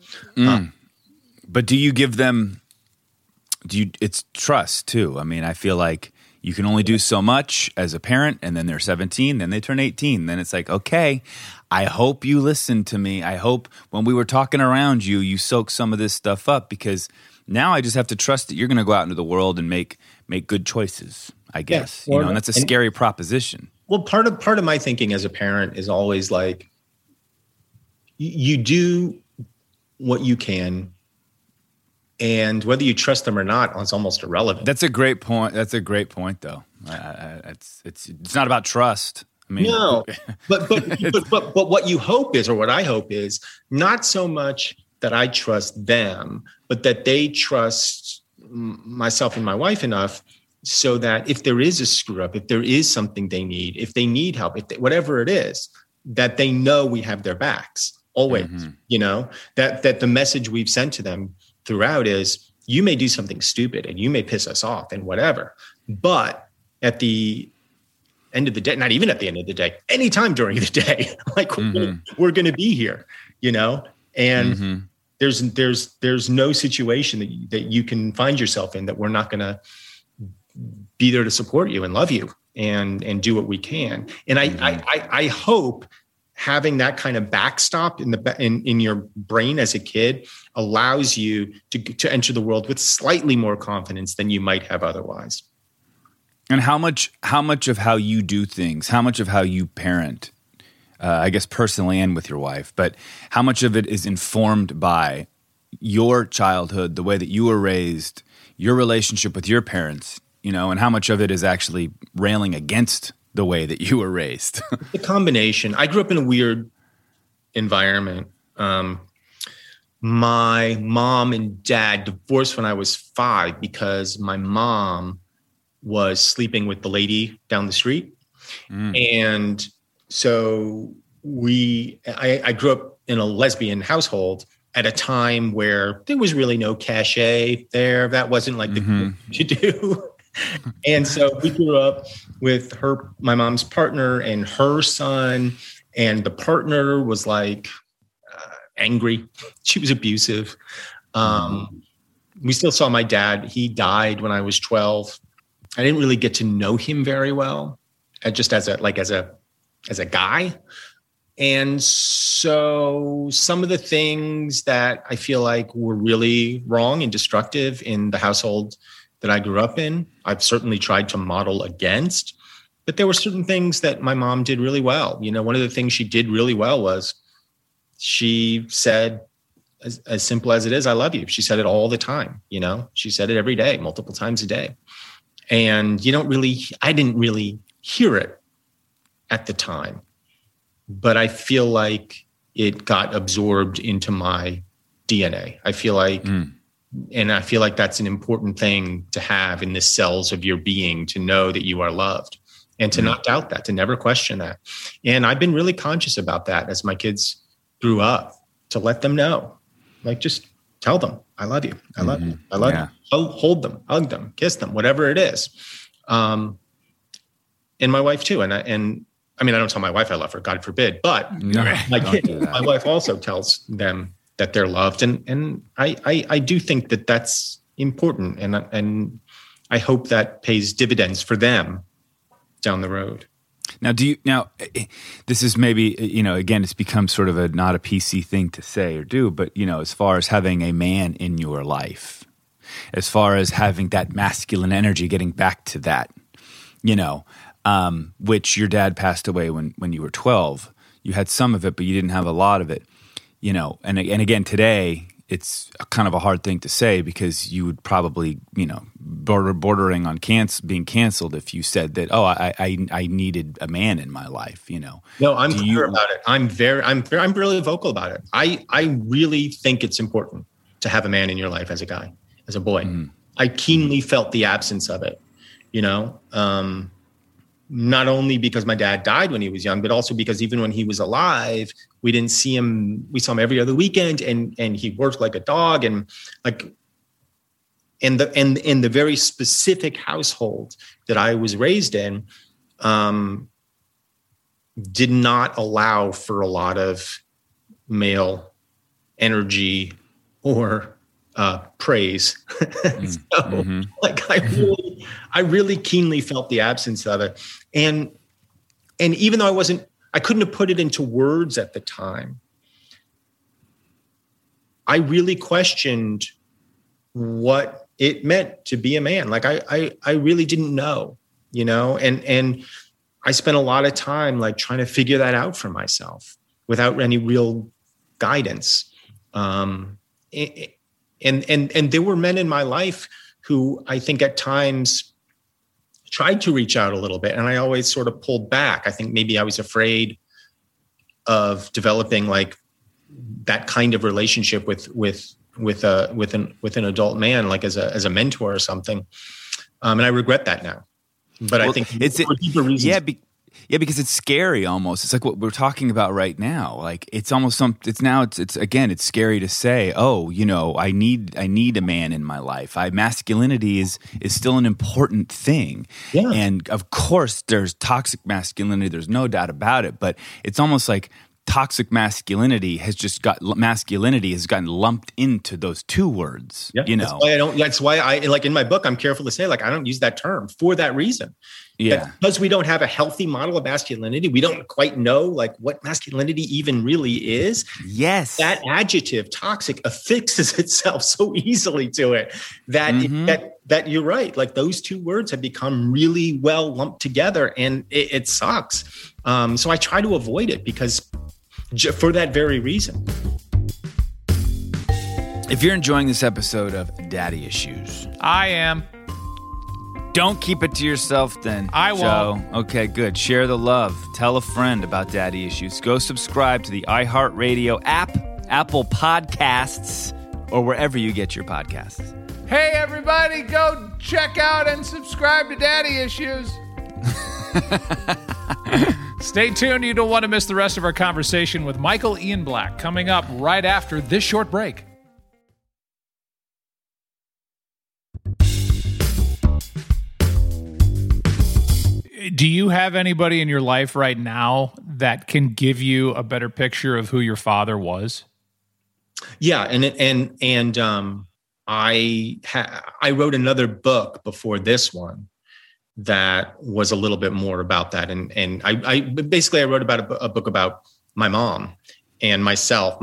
[SPEAKER 2] But do you give them, it's trust too. I mean, I feel like you can only do so much as a parent, and then they're 17, then they turn 18. Then it's like, okay, I hope you listened to me. I hope when we were talking around you, you soaked some of this stuff up, because now I just have to trust that you're going to go out into the world and make good choices, I guess.
[SPEAKER 3] Yeah,
[SPEAKER 2] and that's a scary proposition.
[SPEAKER 3] Well, part of my thinking as a parent is always like, you do what you can, and whether you trust them or not, it's almost irrelevant.
[SPEAKER 2] That's a great point. That's a great point, though. It's not about trust. I mean,
[SPEAKER 3] no, but what you hope is, or what I hope is, not so much that I trust them, but that they trust myself and my wife enough so that if there is a screw up, if there is something they need, if they need help, whatever it is, that they know we have their backs always. That the message we've sent to them throughout is, you may do something stupid and you may piss us off and whatever, but at the end of the day, not even at the end of the day, anytime during the day, like we're going to be here, and there's no situation that you can find yourself in that we're not going to be there to support you and love you and do what we can. And I hope having that kind of backstop in your brain as a kid allows you to enter the world with slightly more confidence than you might have otherwise.
[SPEAKER 2] And how much of how you do things, how much of how you parent, I guess personally and with your wife, but how much of it is informed by your childhood, the way that you were raised, your relationship with your parents, and how much of it is actually railing against the way that you were raised?
[SPEAKER 3] The combination. I grew up in a weird environment. My mom and dad divorced when I was 5 because my mom was sleeping with the lady down the street. And so I grew up in a lesbian household at a time where there was really no cachet there. That wasn't like the thing to do. And so we grew up with my mom's partner and her son, and the partner was like angry. She was abusive. We still saw my dad. He died when I was 12. I didn't really get to know him very well, just as a guy. And so some of the things that I feel like were really wrong and destructive in the household that I grew up in, I've certainly tried to model against. But there were certain things that my mom did really well. One of the things she did really well was she said, as simple as it is, I love you. She said it all the time. She said it every day, multiple times a day. And I didn't really hear it at the time, but I feel like it got absorbed into my DNA. I feel like, and I feel like that's an important thing to have in the cells of your being, to know that you are loved and to not doubt that, to never question that. And I've been really conscious about that as my kids grew up, to let them know, like, just tell them, I love you. I love you. I love you. Hold them, hug them, kiss them, whatever it is. And my wife too. And I don't tell my wife I love her, God forbid, but my wife also tells them that they're loved. And I do think that that's important. And I hope that pays dividends for them down the road.
[SPEAKER 2] Now, this is maybe, again, it's become sort of not a PC thing to say or do, but, as far as having a man in your life, as far as having that masculine energy, getting back to that, which your dad passed away when you were 12. You had some of it, but you didn't have a lot of it, and again, today, it's kind of a hard thing to say, because you would probably, bordering on being canceled if you said that, I needed a man in my life,
[SPEAKER 3] No, I'm clear about it. I'm really vocal about it. I really think it's important to have a man in your life as a guy, as a boy. I keenly felt the absence of it, not only because my dad died when he was young, but also because even when he was alive, we didn't see him. We saw him every other weekend, and he worked like a dog, and like in the very specific household that I was raised in, did not allow for a lot of male energy or praise. So, like, I really keenly felt the absence of it. And even though I couldn't have put it into words at the time, I really questioned what it meant to be a man. Like, I really didn't know, and I spent a lot of time like trying to figure that out for myself without any real guidance. And there were men in my life who I think at times tried to reach out a little bit, and I always sort of pulled back. I think maybe I was afraid of developing like that kind of relationship with an adult man, like as a mentor or something. And I regret that now. But I think it's for deeper reasons.
[SPEAKER 2] Yeah, because it's scary almost. It's like what we're talking about right now. Like it's almost it's scary to say, oh, I need a man in my life. Masculinity is still an important thing. Yeah. And of course there's toxic masculinity, there's no doubt about it, but it's almost like toxic masculinity has gotten lumped into those two words.
[SPEAKER 3] Yeah, that's why I like in my book, I'm careful to say, like, I don't use that term for that reason.
[SPEAKER 2] Yeah.
[SPEAKER 3] Because we don't have a healthy model of masculinity. We don't quite know like what masculinity even really is.
[SPEAKER 2] Yes.
[SPEAKER 3] That adjective toxic affixes itself so easily to it that you're right. Like those two words have become really well lumped together, and it sucks. So I try to avoid it for that very reason.
[SPEAKER 2] If you're enjoying this episode of Daddy Issues,
[SPEAKER 1] I am.
[SPEAKER 2] Don't keep it to yourself then.
[SPEAKER 1] I won't.
[SPEAKER 2] Joe. Okay, good. Share the love. Tell a friend about Daddy Issues. Go subscribe to the iHeartRadio app, Apple Podcasts, or wherever you get your podcasts.
[SPEAKER 1] Hey, everybody, go check out and subscribe to Daddy Issues. Stay tuned. You don't want to miss the rest of our conversation with Michael Ian Black coming up right after this short break. Do you have anybody in your life right now that can give you a better picture of who your father was?
[SPEAKER 3] Yeah, and I wrote another book before this one that was a little bit more about that, and I basically wrote about a book about my mom and myself,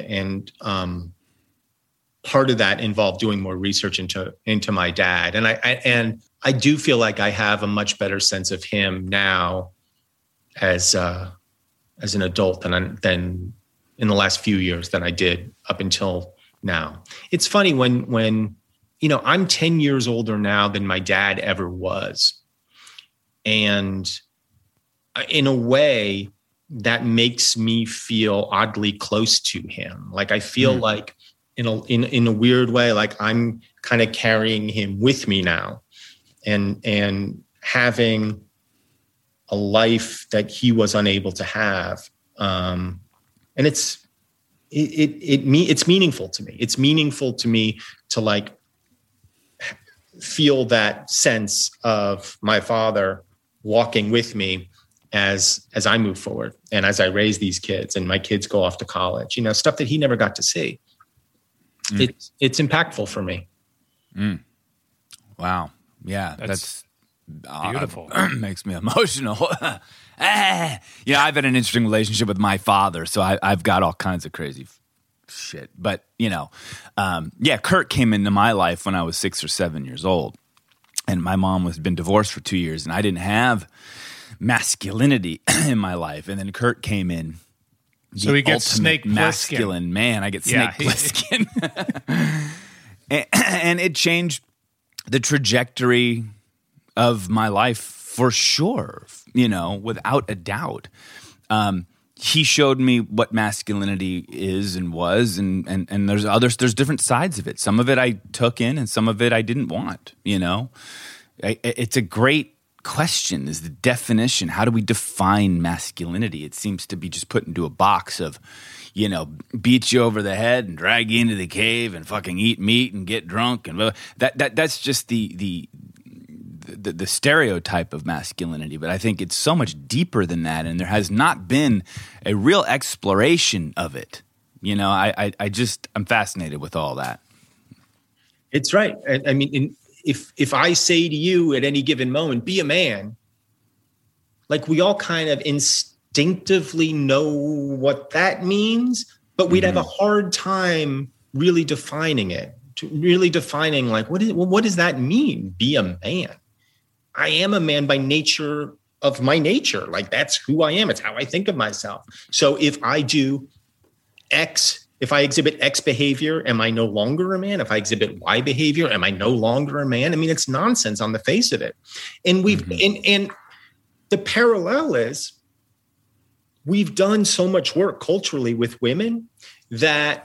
[SPEAKER 3] part of that involved doing more research into my dad, and I do feel like I have a much better sense of him now as an adult than in the last few years than I did up until now. It's funny when I'm 10 years older now than my dad ever was. And in a way that makes me feel oddly close to him. Like I feel like in a weird way, like I'm kind of carrying him with me now. And having a life that he was unable to have, and it's meaningful to me. It's meaningful to me to like feel that sense of my father walking with me as I move forward and as I raise these kids and my kids go off to college. Stuff that he never got to see. It's impacthad for me.
[SPEAKER 2] Wow. Yeah, that's
[SPEAKER 1] beautiful.
[SPEAKER 2] Makes me emotional. I've had an interesting relationship with my father, so I've got all kinds of crazy shit. But, Kurt came into my life when I was 6 or 7 years old, and my mom had been divorced for 2 years, and I didn't have masculinity in my life. And then Kurt came in.
[SPEAKER 1] So he gets Snake
[SPEAKER 2] masculine
[SPEAKER 1] Plissken.
[SPEAKER 2] Man. I get Snake Plissken. And it changed the trajectory of my life for sure, without a doubt. He showed me what masculinity is and was, and there's different sides of it. Some of it I took in and some of it I didn't want, It's a great question, is the definition. How do we define masculinity? It seems to be just put into a box of, beat you over the head and drag you into the cave and fucking eat meat and get drunk and that's just the stereotype of masculinity. But I think it's so much deeper than that, and there has not been a real exploration of it. I'm fascinated with all that.
[SPEAKER 3] It's right. I mean, if I say to you at any given moment, be a man, like we all kind of instinctively know what that means, but we'd have a hard time really defining it, like, what does that mean? Be a man. I am a man by nature of my nature. Like, that's who I am. It's how I think of myself. So if I do X, if I exhibit X behavior, am I no longer a man? If I exhibit Y behavior, am I no longer a man? I mean, it's nonsense on the face of it. And and the parallel is we've done so much work culturally with women that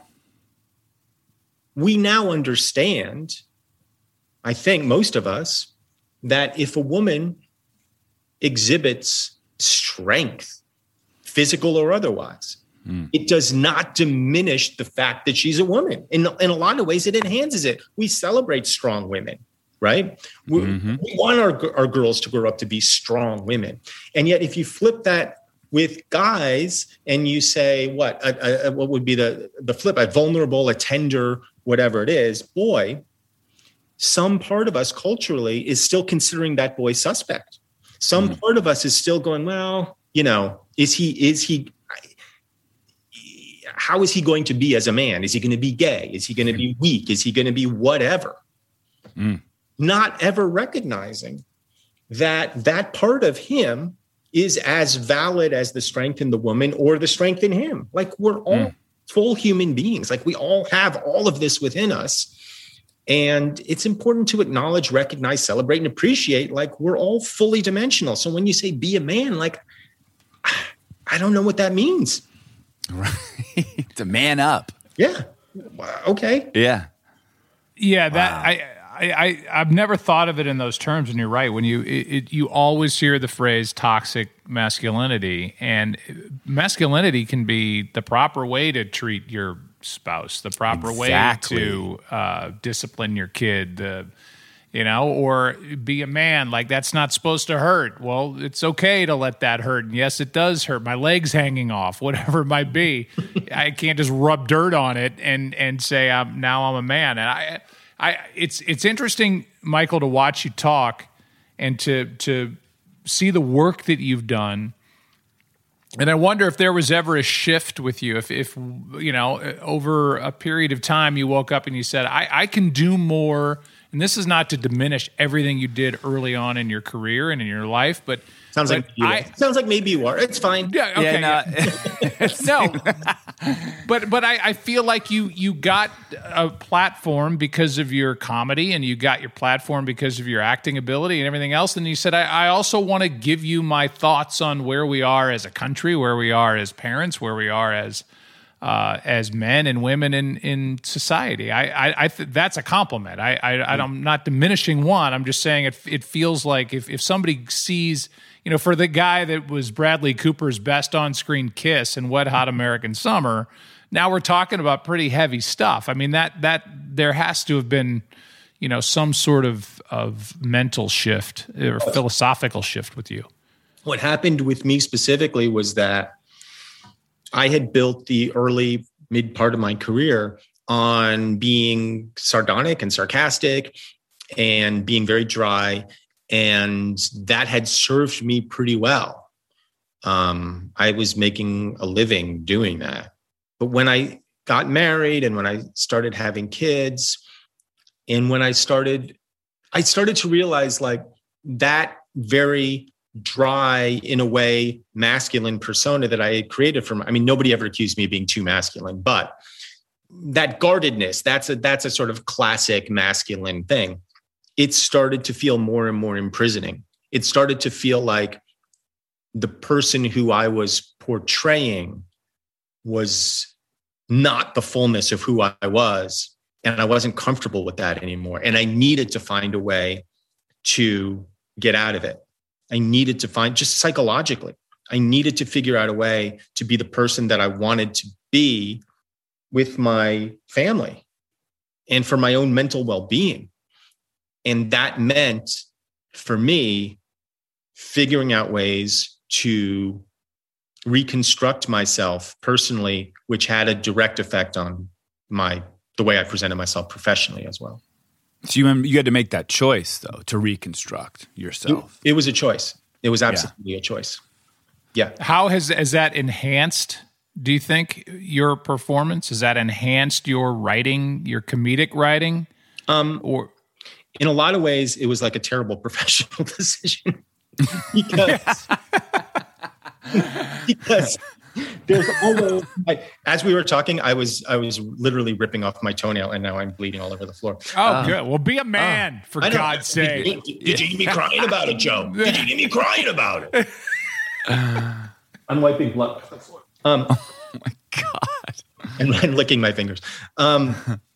[SPEAKER 3] we now understand, I think most of us, that if a woman exhibits strength, physical or otherwise, it does not diminish the fact that she's a woman. In a lot of ways, it enhances it. We celebrate strong women, right? We want our girls to grow up to be strong women. And yet, if you flip that with guys and you say, what would be the flip? A vulnerable, a tender, whatever it is, boy, some part of us culturally is still considering that boy suspect. Some part of us is still going, well, is he, how is he going to be as a man? Is he going to be gay? Is he going to be weak? Is he going to be whatever? Not ever recognizing that part of him is as valid as the strength in the woman or the strength in him. Like, we're all full human beings. Like, we all have all of this within us. And it's important to acknowledge, recognize, celebrate, and appreciate, like, we're all fully dimensional. So when you say be a man, like, I don't know what that means.
[SPEAKER 2] Right. To man up.
[SPEAKER 3] Yeah. Okay.
[SPEAKER 2] Yeah.
[SPEAKER 1] Yeah. That I've never thought of it in those terms. And you're right. When you always hear the phrase toxic masculinity, and masculinity can be the proper way to treat your spouse, the proper way to discipline your kid, or be a man. Like, that's not supposed to hurt. Well, it's okay to let that hurt. And yes, it does hurt. My leg's hanging off, whatever it might be. I can't just rub dirt on it and say now I'm a man. And it's interesting, Michael, to watch you talk and to see the work that you've done. And I wonder if there was ever a shift with you, if over a period of time you woke up and you said, I can do more. And this is not to diminish everything you did early on in your career and in your life, but
[SPEAKER 3] sounds like maybe you are. It's fine.
[SPEAKER 1] Yeah. Okay. No. But I feel like you got a platform because of your comedy, and you got your platform because of your acting ability and everything else. And you said, I also want to give you my thoughts on where we are as a country, where we are as parents, where we are as men and women in society. I that's a compliment. I'm not diminishing one. I'm just saying it feels like if somebody sees, for the guy that was Bradley Cooper's best on-screen kiss in Wet Hot American Summer, now we're talking about pretty heavy stuff. I mean, that there has to have been, some sort of mental shift or philosophical shift with you.
[SPEAKER 3] What happened with me specifically was that I had built the early mid part of my career on being sardonic and sarcastic and being very dry. And that had served me pretty well. I was making a living doing that. But when I got married and when I started having kids, and when I started to realize, like, that very dry, in a way, masculine persona that I had created nobody ever accused me of being too masculine, but that guardedness, that's a sort of classic masculine thing. It started to feel more and more imprisoning. It started to feel like the person who I was portraying was not the fullness of who I was. And I wasn't comfortable with that anymore. And I needed to find a way to get out of it. I needed to find, just psychologically, I needed to figure out a way to be the person that I wanted to be with my family and for my own mental well-being. And that meant, for me, figuring out ways to reconstruct myself personally, which had a direct effect on the way I presented myself professionally as well.
[SPEAKER 2] So you had to make that choice, though, to reconstruct yourself.
[SPEAKER 3] It was a choice. It was absolutely a choice. Yeah.
[SPEAKER 1] How has that enhanced, do you think, your performance? Has that enhanced your writing, your comedic writing? Or
[SPEAKER 3] in a lot of ways, it was like a terrible professional decision. because there's always, as we were talking, I was literally ripping off my toenail, and now I'm bleeding all over the floor.
[SPEAKER 1] Oh, good. Well, be a man, for God's sake.
[SPEAKER 3] Did you hear me crying about it, Joe? Did you hear me crying about it? I'm wiping blood off the floor.
[SPEAKER 2] Oh my God.
[SPEAKER 3] And licking my fingers. And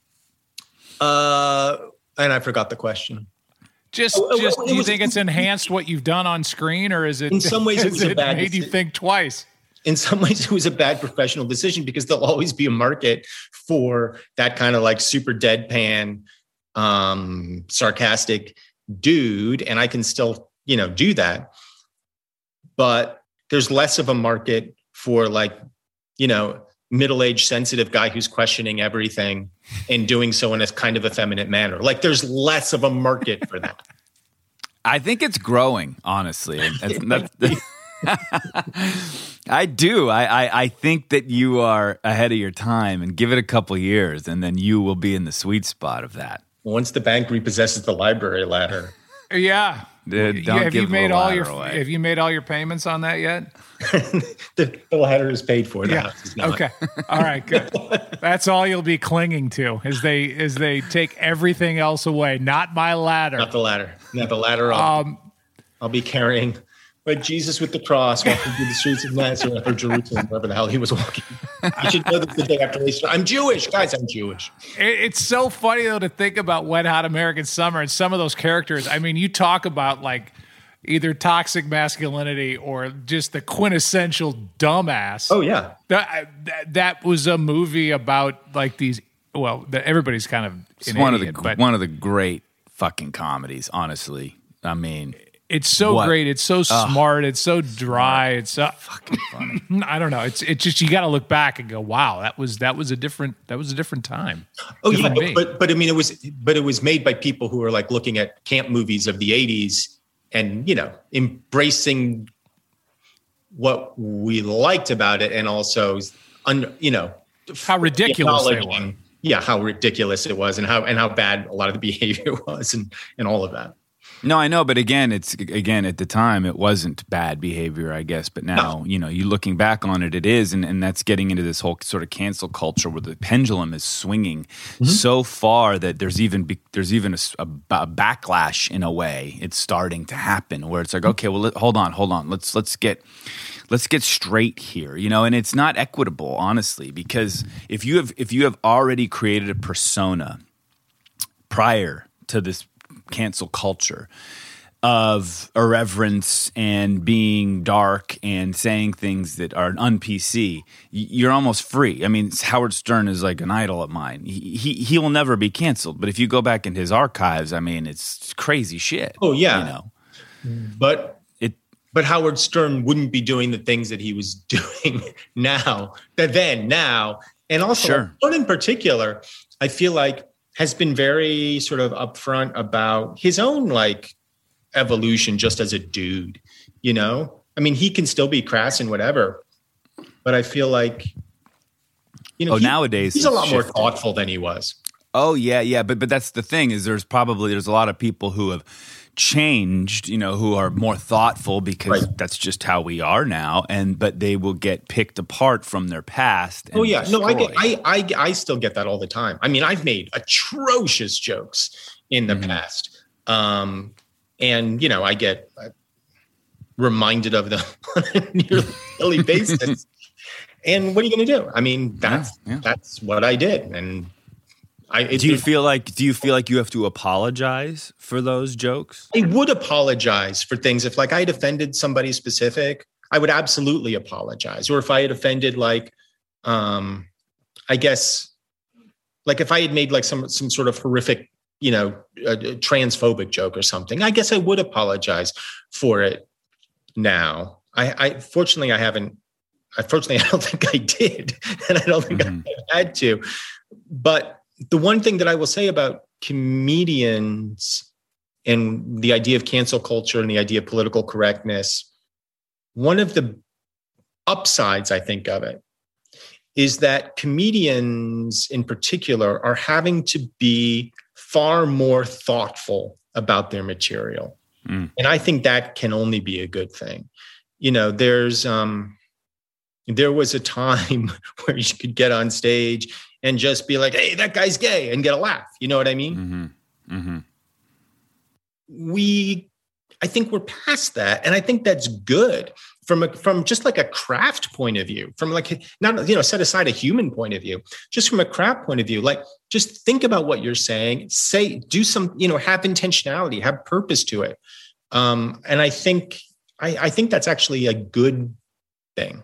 [SPEAKER 3] I forgot the question.
[SPEAKER 1] Do you think it's enhanced what you've done on screen, or is it?
[SPEAKER 3] In some ways, it was a bad.
[SPEAKER 1] Made you think twice.
[SPEAKER 3] In some ways, it was a bad professional decision because there'll always be a market for that kind of like super deadpan, sarcastic dude, and I can still, do that. But there's less of a market for like, middle-aged, sensitive guy who's questioning everything and doing so in a kind of effeminate manner. Like there's less of a market for that.
[SPEAKER 2] I think it's growing, honestly. I do. I think that you are ahead of your time, and give it a couple years, and then you will be in the sweet spot of that.
[SPEAKER 3] Once the bank repossesses the library ladder.
[SPEAKER 1] Yeah.
[SPEAKER 2] Have you made all
[SPEAKER 1] your payments on that yet?
[SPEAKER 3] The ladder is paid for. The house is not.
[SPEAKER 1] Okay. All right. Good. That's all you'll be clinging to as they take everything else away. Not my ladder.
[SPEAKER 3] Not the ladder. Not the ladder. I'll be carrying like Jesus with the cross walking through the streets of Nazareth or Jerusalem, wherever the hell he was walking. I should know this the day after Easter. I'm Jewish, guys. I'm Jewish.
[SPEAKER 1] It's so funny though to think about Wet Hot American Summer and some of those characters. I mean, you talk about like either toxic masculinity or just the quintessential dumbass.
[SPEAKER 3] Oh yeah,
[SPEAKER 1] that was a movie about like these. Well, everybody's kind of
[SPEAKER 2] one of the great fucking comedies. Honestly, I mean.
[SPEAKER 1] It's so great. It's so smart. It's so dry. It's so fucking funny. I don't know. It's just you got to look back and go, "Wow, that was a different time."
[SPEAKER 3] Oh yeah, but I mean, it was made by people who were like looking at camp movies of the '80s and embracing what we liked about it, and also
[SPEAKER 1] how ridiculous they were.
[SPEAKER 3] Yeah, how ridiculous it was, and how bad a lot of the behavior was, and all of that.
[SPEAKER 2] No, I know, but again, at the time it wasn't bad behavior, I guess. But now, you looking back on it, it is, and that's getting into this whole sort of cancel culture where the pendulum is swinging so far that there's even a backlash in a way. It's starting to happen where it's like, okay, well, hold on, let's get straight here, and it's not equitable, honestly, because if you have already created a persona prior to this cancel culture of irreverence and being dark and saying things that are un-PC, you're almost free. I mean, Howard Stern is like an idol of mine. He will never be canceled. But if you go back in his archives, I mean, it's crazy shit.
[SPEAKER 3] Oh yeah, But Howard Stern wouldn't be doing the things that he was doing now. And also, Stern in particular, I feel like has been very sort of upfront about his own like evolution just as a dude, I mean, he can still be crass and whatever, but I feel like,
[SPEAKER 2] nowadays
[SPEAKER 3] he's a lot more thoughtful than he was.
[SPEAKER 2] Oh yeah. But that's the thing is there's a lot of people who have changed, who are more thoughtful because that's just how we are now. But they will get picked apart from their past. And
[SPEAKER 3] I still get that all the time. I mean, I've made atrocious jokes in the past. And I get reminded of them on a nearly daily basis. And what are you going to do? I mean, that's what I did. And do
[SPEAKER 2] you feel like you have to apologize for those jokes?
[SPEAKER 3] I would apologize for things if like I had offended somebody specific. I would absolutely apologize. Or if I had offended like, I guess, like if I had made like some sort of horrific, a transphobic joke or something, I guess I would apologize for it. Now, Unfortunately, I don't think I did, and I don't think I had to. But the one thing that I will say about comedians and the idea of cancel culture and the idea of political correctness, one of the upsides, I think, of it is that comedians in particular are having to be far more thoughtful about their material. And I think that can only be a good thing. You know, there was a time where you could get on stage and just be like, hey, that guy's gay, and get a laugh. You know what I mean? I think we're past that. And I think that's good from just like a craft point of view, from like, not, you know, set aside a human point of view, just from a craft point of view, like just think about what you're saying, do some, you know, have intentionality, have purpose to it. And I think that's actually a good thing.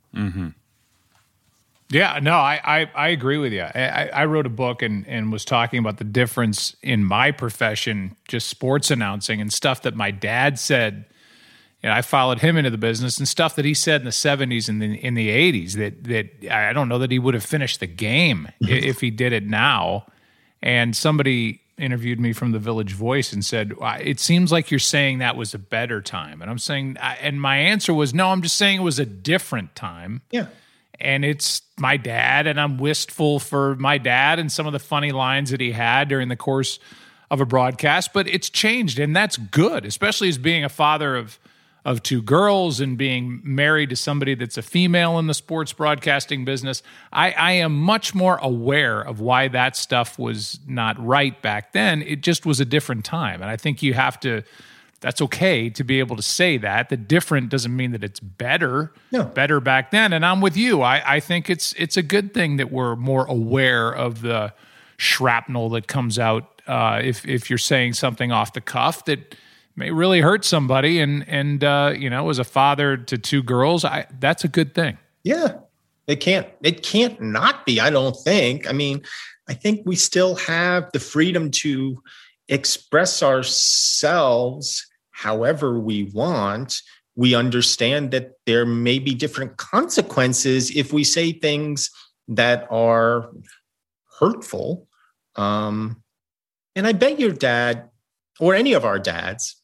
[SPEAKER 1] Yeah, no, I agree with you. I wrote a book and was talking about the difference in my profession, just sports announcing and stuff that my dad said. And I followed him into the business, and stuff that he said in the 70s and in the 80s that I don't know that he would have finished the game if he did it now. And somebody interviewed me from the Village Voice and said, it seems like you're saying that was a better time. And I'm saying, and my answer was, no, I'm just saying it was a different time.
[SPEAKER 3] Yeah.
[SPEAKER 1] And it's my dad, and I'm wistful for my dad and some of the funny lines that he had during the course of a broadcast, but it's changed, and that's good, especially as being a father of two girls and being married to somebody that's a female in the sports broadcasting business. I am much more aware of why that stuff was not right back then. It just was a different time, and I think you have to that's okay to be able to say that. The different doesn't mean that it's better.
[SPEAKER 3] No.
[SPEAKER 1] Better back then. And I'm with you. I think it's a good thing that we're more aware of the shrapnel that comes out if you're saying something off the cuff that may really hurt somebody. And you know, as a father to two girls, that's a good thing.
[SPEAKER 3] Yeah, it can't not be. I don't think. I mean, I think we still have the freedom to express ourselves however we want. We understand that there may be different consequences if we say things that are hurtful. And I bet your dad or any of our dads,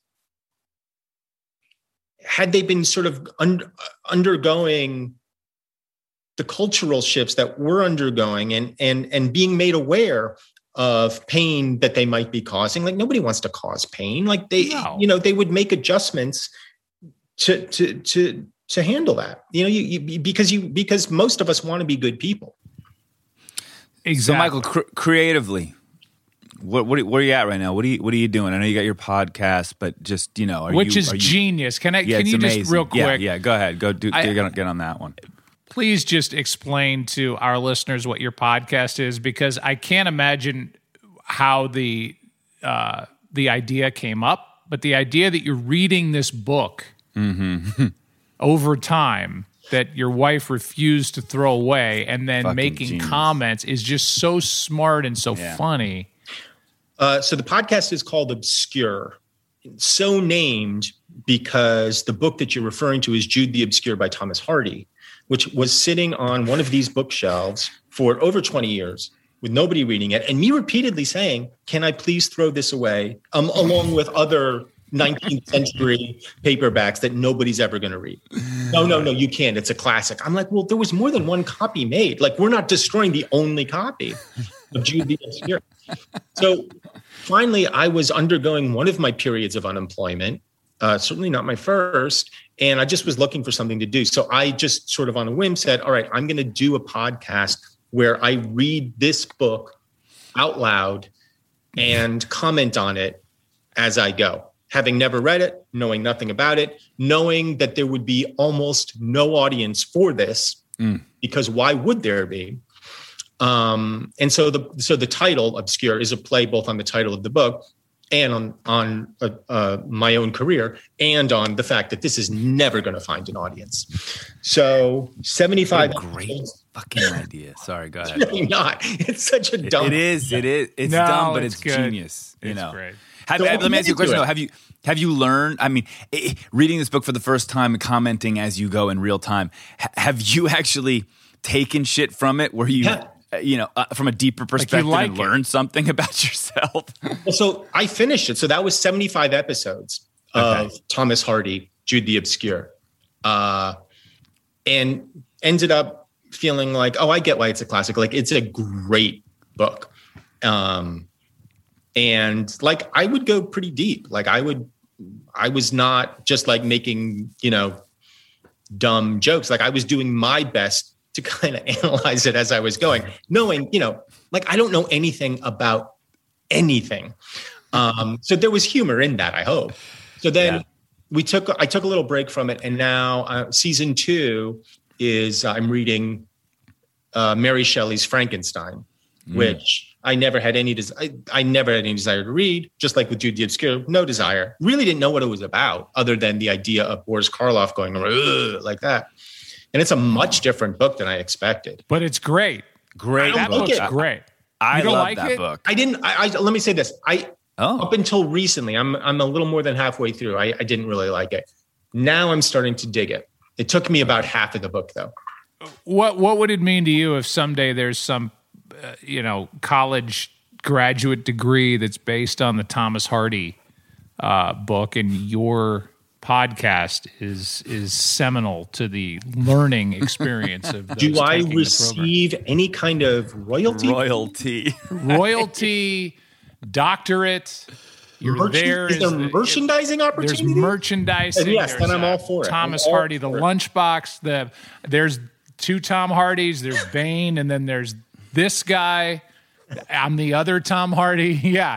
[SPEAKER 3] had they been sort of undergoing the cultural shifts that we're undergoing and being made aware of pain that they might be causing, like nobody wants to cause pain. Like you know, they would make adjustments to handle that. You know, because most of us want to be good people.
[SPEAKER 2] Exactly. So, Michael, creatively, where are you at right now? What are you doing? I know you got your podcast, but just, you know,
[SPEAKER 1] which is genius. Can you
[SPEAKER 2] amazing.
[SPEAKER 1] Just real quick?
[SPEAKER 2] Yeah. Go ahead. Get on that one.
[SPEAKER 1] Please just explain to our listeners what your podcast is, because I can't imagine how the idea came up, but the idea that you're reading this book over time that your wife refused to throw away and then
[SPEAKER 2] fucking
[SPEAKER 1] making
[SPEAKER 2] genius.
[SPEAKER 1] Comments is just so smart and so funny.
[SPEAKER 3] So the podcast is called Obscure. It's so named because the book that you're referring to is Jude the Obscure by Thomas Hardy, which was sitting on one of these bookshelves for over 20 years with nobody reading it. And me repeatedly saying, can I please throw this away? Along with other 19th century paperbacks that nobody's ever going to read. No, you can't. It's a classic. I'm like, well, there was more than one copy made. Like, we're not destroying the only copy of Jude the Obscure. So finally, I was undergoing one of my periods of unemployment, certainly not my first, and I just was looking for something to do. So I just sort of on a whim said, all right, I'm going to do a podcast where I read this book out loud and comment on it as I go. Having never read it, knowing nothing about it, knowing that there would be almost no audience for this, because why would there be? And so the title Obscure is a play both on the title of the book and on my own career, and on the fact that this is never going to find an audience. So 75.
[SPEAKER 2] Great fucking idea. Sorry, go ahead.
[SPEAKER 3] It's really not. It's such a dumb.
[SPEAKER 2] It is. It's dumb, but it's genius. You know.
[SPEAKER 1] Great.
[SPEAKER 2] Let me ask you a question though. Have you learned? I mean, reading this book for the first time and commenting as you go in real time. Have you actually taken shit from it? Where you?
[SPEAKER 3] Yeah.
[SPEAKER 2] from a deeper perspective
[SPEAKER 1] like
[SPEAKER 2] and learn something about yourself?
[SPEAKER 3] Well, so I finished it. So that was 75 episodes of Thomas Hardy, Jude the Obscure, and ended up feeling like, oh, I get why it's a classic. Like, it's a great book. And like, I would go pretty deep. Like I was not just like making, dumb jokes. Like I was doing my best to kind of analyze it as I was going, knowing, like I don't know anything about anything. So there was humor in that, I hope. So then I took a little break from it. And now season 2 is I'm reading Mary Shelley's Frankenstein, which I never had any desire to read, just like with Jude the Obscure, no desire. Really didn't know what it was about other than the idea of Boris Karloff going like that. And it's a much different book than I expected.
[SPEAKER 1] But it's great.
[SPEAKER 2] Great.
[SPEAKER 1] That book's great.
[SPEAKER 2] I love
[SPEAKER 1] like
[SPEAKER 2] that
[SPEAKER 1] it?
[SPEAKER 2] book.
[SPEAKER 3] I didn't, let me say this. Up until recently, I'm a little more than halfway through. I didn't really like it. Now I'm starting to dig it. It took me about half of the book though.
[SPEAKER 1] What would it mean to you if someday there's some college graduate degree that's based on the Thomas Hardy book, and your podcast is seminal to the learning experience of those.
[SPEAKER 3] Do I receive any kind of royalty?
[SPEAKER 1] Royalty, doctorate. You're there.
[SPEAKER 3] Is there merchandising opportunity?
[SPEAKER 1] There's merchandising.
[SPEAKER 3] And yes, then I'm all for it.
[SPEAKER 1] Thomas Hardy, the lunchbox. There's 2 Tom Hardys. There's Bane, and then there's this guy. I'm the other Tom Hardy. Yeah,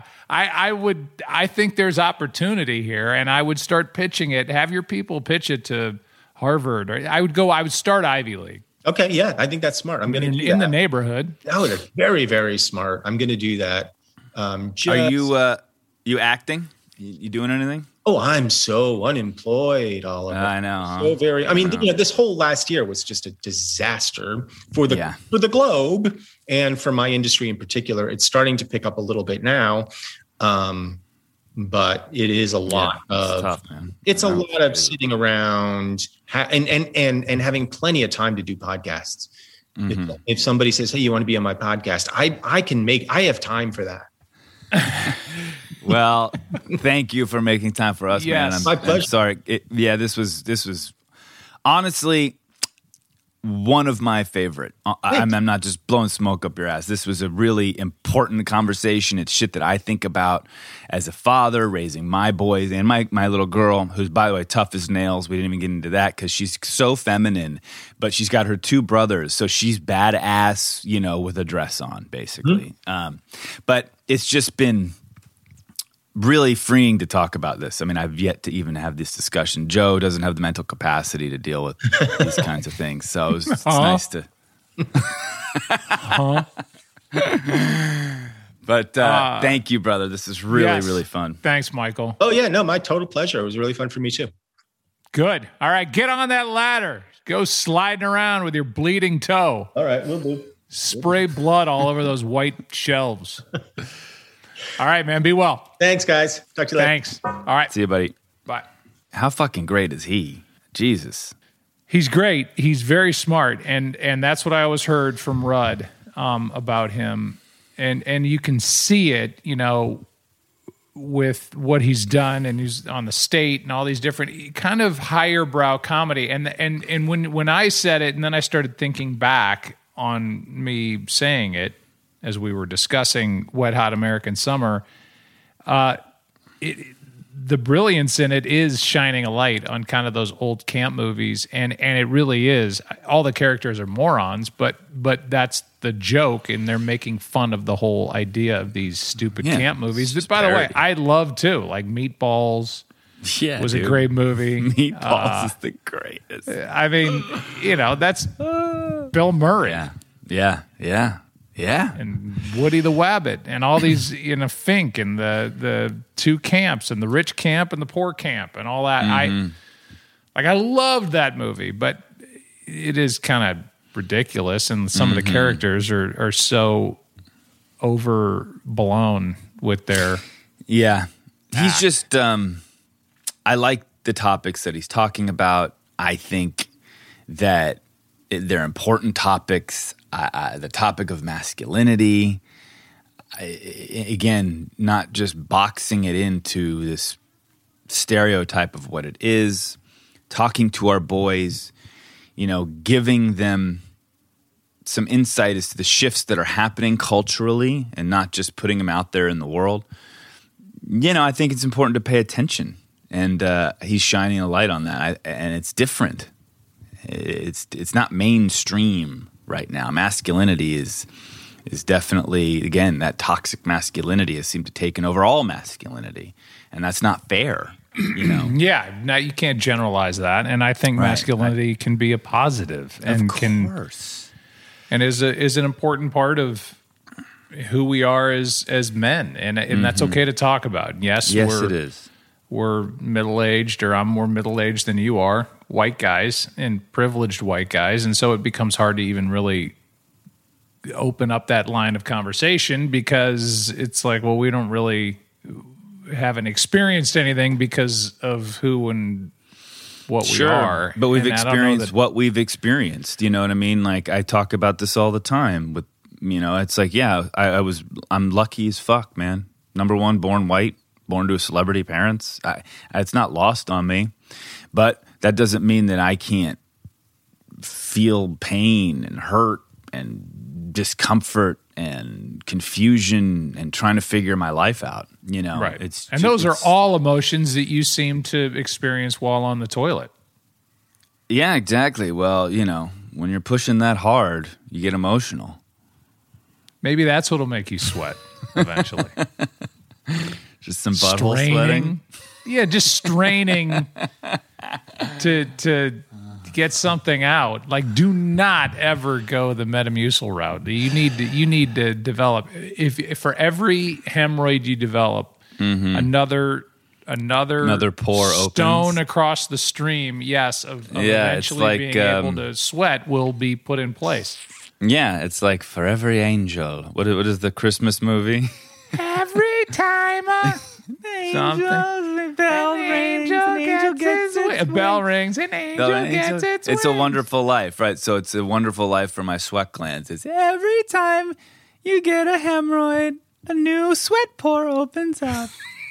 [SPEAKER 1] I think there's opportunity here, and I would start pitching it. Have your people pitch it to Harvard. Or I would start Ivy League.
[SPEAKER 3] Okay, yeah, I think that's smart. I'm going to do that.
[SPEAKER 1] In the neighborhood.
[SPEAKER 3] Oh, they're very, very smart. I'm going to do that.
[SPEAKER 2] Are you acting? You doing anything?
[SPEAKER 3] Oh, I'm so unemployed, Oliver.
[SPEAKER 2] I know. Huh?
[SPEAKER 3] So very. I mean, this whole last year was just a disaster for the globe and for my industry in particular. It's starting to pick up a little bit now, but it is a lot of.
[SPEAKER 2] Tough, man.
[SPEAKER 3] It's a lot of sitting around and having plenty of time to do podcasts. Mm-hmm. If somebody says, "Hey, you want to be on my podcast?" I have time for that.
[SPEAKER 2] Well, thank you for making time for us, man.
[SPEAKER 3] My pleasure.
[SPEAKER 2] I'm sorry. This was honestly one of my favorite. I'm not just blowing smoke up your ass. This was a really important conversation. It's shit that I think about as a father, raising my boys and my little girl, who's, by the way, tough as nails. We didn't even get into that because she's so feminine, but she's got her 2 brothers. So she's badass, with a dress on, basically. Mm-hmm. But it's just been really freeing to talk about this. I mean, I've yet to even have this discussion. Joe doesn't have the mental capacity to deal with these kinds of things. So it's nice to. But thank you, brother. This is really fun.
[SPEAKER 1] Thanks, Michael.
[SPEAKER 3] Oh, yeah. No, my total pleasure. It was really fun for me, too.
[SPEAKER 1] Good. All right. Get on that ladder. Go sliding around with your bleeding toe.
[SPEAKER 3] All right. We'll do.
[SPEAKER 1] Spray blood all over those white shelves. All right, man. Be well.
[SPEAKER 3] Thanks, guys. Talk to you later.
[SPEAKER 1] Thanks. All right.
[SPEAKER 2] See you, buddy.
[SPEAKER 1] Bye.
[SPEAKER 2] How fucking great is he? Jesus.
[SPEAKER 1] He's great. He's very smart. And that's what I always heard from Rudd about him. And you can see it, with what he's done, and he's on the State and all these different kind of higher brow comedy. And when I said it, and then I started thinking back on me saying it, as we were discussing Wet Hot American Summer, the brilliance in it is shining a light on kind of those old camp movies, and it really is. All the characters are morons, but that's the joke, and they're making fun of the whole idea of these stupid camp movies. But by the way, I love too, like Meatballs. Was a great movie.
[SPEAKER 2] Meatballs is the greatest.
[SPEAKER 1] I mean, that's Bill Murray.
[SPEAKER 2] Yeah.
[SPEAKER 1] And Woody the Wabbit and all these, Fink and the 2 camps and the rich camp and the poor camp and all that. Mm-hmm. I loved that movie, but it is kind of ridiculous, and some of the characters are so overblown with their.
[SPEAKER 2] Yeah. He's just I like the topics that he's talking about. I think that they're important topics. The topic of masculinity, again, not just boxing it into this stereotype of what it is, talking to our boys, giving them some insight as to the shifts that are happening culturally and not just putting them out there in the world. I think it's important to pay attention, and he's shining a light on that, and it's different. It's not mainstream right now. Masculinity is definitely, again, that toxic masculinity has seemed to taken over all masculinity, and that's not fair.
[SPEAKER 1] Yeah, now you can't generalize that, and I think masculinity can be a positive, and is an important part of who we are as men, and that's okay to talk about. Yes,
[SPEAKER 2] it is.
[SPEAKER 1] We're middle-aged, or I'm more middle-aged than you are, white guys, and privileged white guys, and so it becomes hard to even really open up that line of conversation, because it's like, well, we don't really haven't experienced anything because of who and what we are.
[SPEAKER 2] But we've experienced what we've experienced. You know what I mean? Like, I talk about this all the time with, it's like, yeah, I'm lucky as fuck, man. Number one, born white, born to a celebrity parents. It's not lost on me, but that doesn't mean that I can't feel pain and hurt and discomfort and confusion and trying to figure my life out.
[SPEAKER 1] Right. Those are all emotions that you seem to experience while on the toilet.
[SPEAKER 2] Yeah, exactly. Well, when you're pushing that hard, you get emotional.
[SPEAKER 1] Maybe that's what'll make you sweat eventually.
[SPEAKER 2] Just some butthole sweating.
[SPEAKER 1] Yeah, just straining to get something out. Like, do not ever go the Metamucil route. You need to develop. If for every hemorrhoid you develop, another
[SPEAKER 2] pore
[SPEAKER 1] stone
[SPEAKER 2] opens
[SPEAKER 1] across the stream. Yes, of eventually being able to sweat will be put in place.
[SPEAKER 2] Yeah, it's like for every angel. What is the Christmas movie?
[SPEAKER 1] Every time a bell rings, an angel gets its wish. A bell rings, an angel gets its wish.
[SPEAKER 2] It's a wonderful life, right? So it's a wonderful life for my sweat glands. It's every time you get a hemorrhoid, a new sweat pore opens up.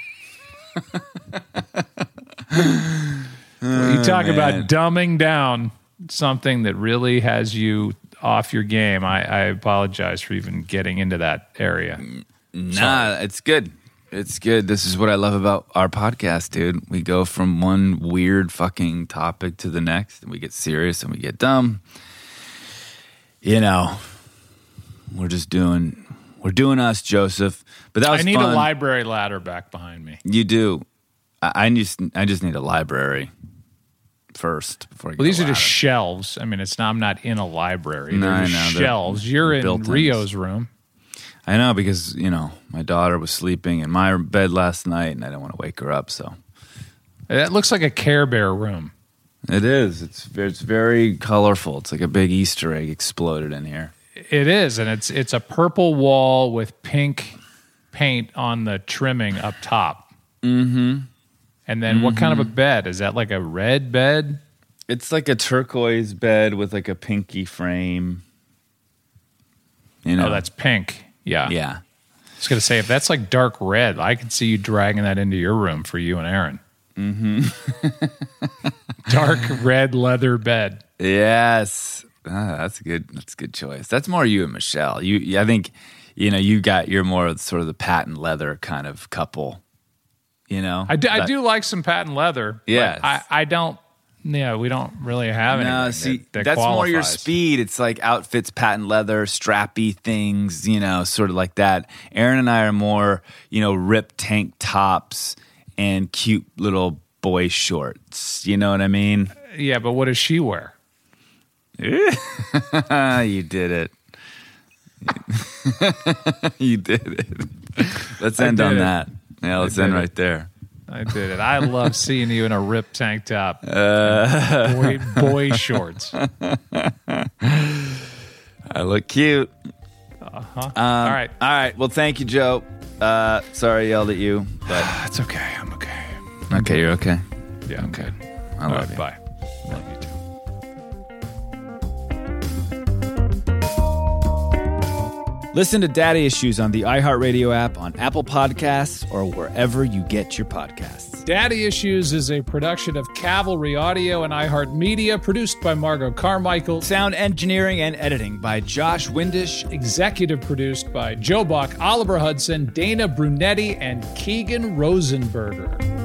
[SPEAKER 1] You talk about dumbing down something that really has you off your game. I apologize for even getting into that area.
[SPEAKER 2] Nah, it's good. It's good. This is what I love about our podcast, dude. We go from one weird fucking topic to the next, and we get serious and we get dumb. We're doing us, Joseph. But that was
[SPEAKER 1] I need
[SPEAKER 2] fun.
[SPEAKER 1] a library ladder back behind me.
[SPEAKER 2] You do. I just need a library first before I get
[SPEAKER 1] these are just shelves. I mean, I'm not in a library. They're just shelves. You're in Rio's room.
[SPEAKER 2] I know, because, my daughter was sleeping in my bed last night, and I didn't want to wake her up, so.
[SPEAKER 1] It looks like a Care Bear room.
[SPEAKER 2] It is. It's very colorful. It's like a big Easter egg exploded in here.
[SPEAKER 1] It is, and it's a purple wall with pink paint on the trimming up top.
[SPEAKER 2] Mm-hmm.
[SPEAKER 1] And then what kind of a bed? Is that like a red bed?
[SPEAKER 2] It's like a turquoise bed with like a pinky frame.
[SPEAKER 1] Oh, that's pink. Yeah.
[SPEAKER 2] Yeah.
[SPEAKER 1] I was going to say, if that's like dark red, I could see you dragging that into your room for you and Aaron.
[SPEAKER 2] Mm-hmm.
[SPEAKER 1] Dark red leather bed.
[SPEAKER 2] Yes. That's a good choice. That's more you and Michelle. I think, you're more sort of the patent leather kind of couple,
[SPEAKER 1] I do like some patent leather.
[SPEAKER 2] Yes.
[SPEAKER 1] I don't. Yeah, we don't really have anything.
[SPEAKER 2] No, see,
[SPEAKER 1] that
[SPEAKER 2] that's
[SPEAKER 1] qualifies.
[SPEAKER 2] more your speed. It's like outfits, patent leather, strappy things, sort of like that. Aaron and I are more, ripped tank tops and cute little boy shorts. You know what I mean?
[SPEAKER 1] Yeah, but what does she wear?
[SPEAKER 2] You did it. You did it. Let's end on that. Yeah, let's end right there.
[SPEAKER 1] I did it. I love seeing you in a ripped tank top, boy shorts.
[SPEAKER 2] I look cute.
[SPEAKER 1] All right.
[SPEAKER 2] Well, thank you, Joe. Sorry I yelled at you, but
[SPEAKER 1] it's okay. I'm okay.
[SPEAKER 2] Okay, you're okay.
[SPEAKER 1] Yeah, I'm
[SPEAKER 2] okay.
[SPEAKER 1] good.
[SPEAKER 2] I love you.
[SPEAKER 1] Bye. Love you too.
[SPEAKER 2] Listen to Daddy Issues on the iHeartRadio app, on Apple Podcasts, or wherever you get your podcasts.
[SPEAKER 1] Daddy Issues is a production of Cavalry Audio and iHeartMedia, produced by Margot Carmichael.
[SPEAKER 2] Sound engineering and editing by Josh Windish.
[SPEAKER 1] Executive produced by Joe Bach, Oliver Hudson, Dana Brunetti, and Keegan Rosenberger.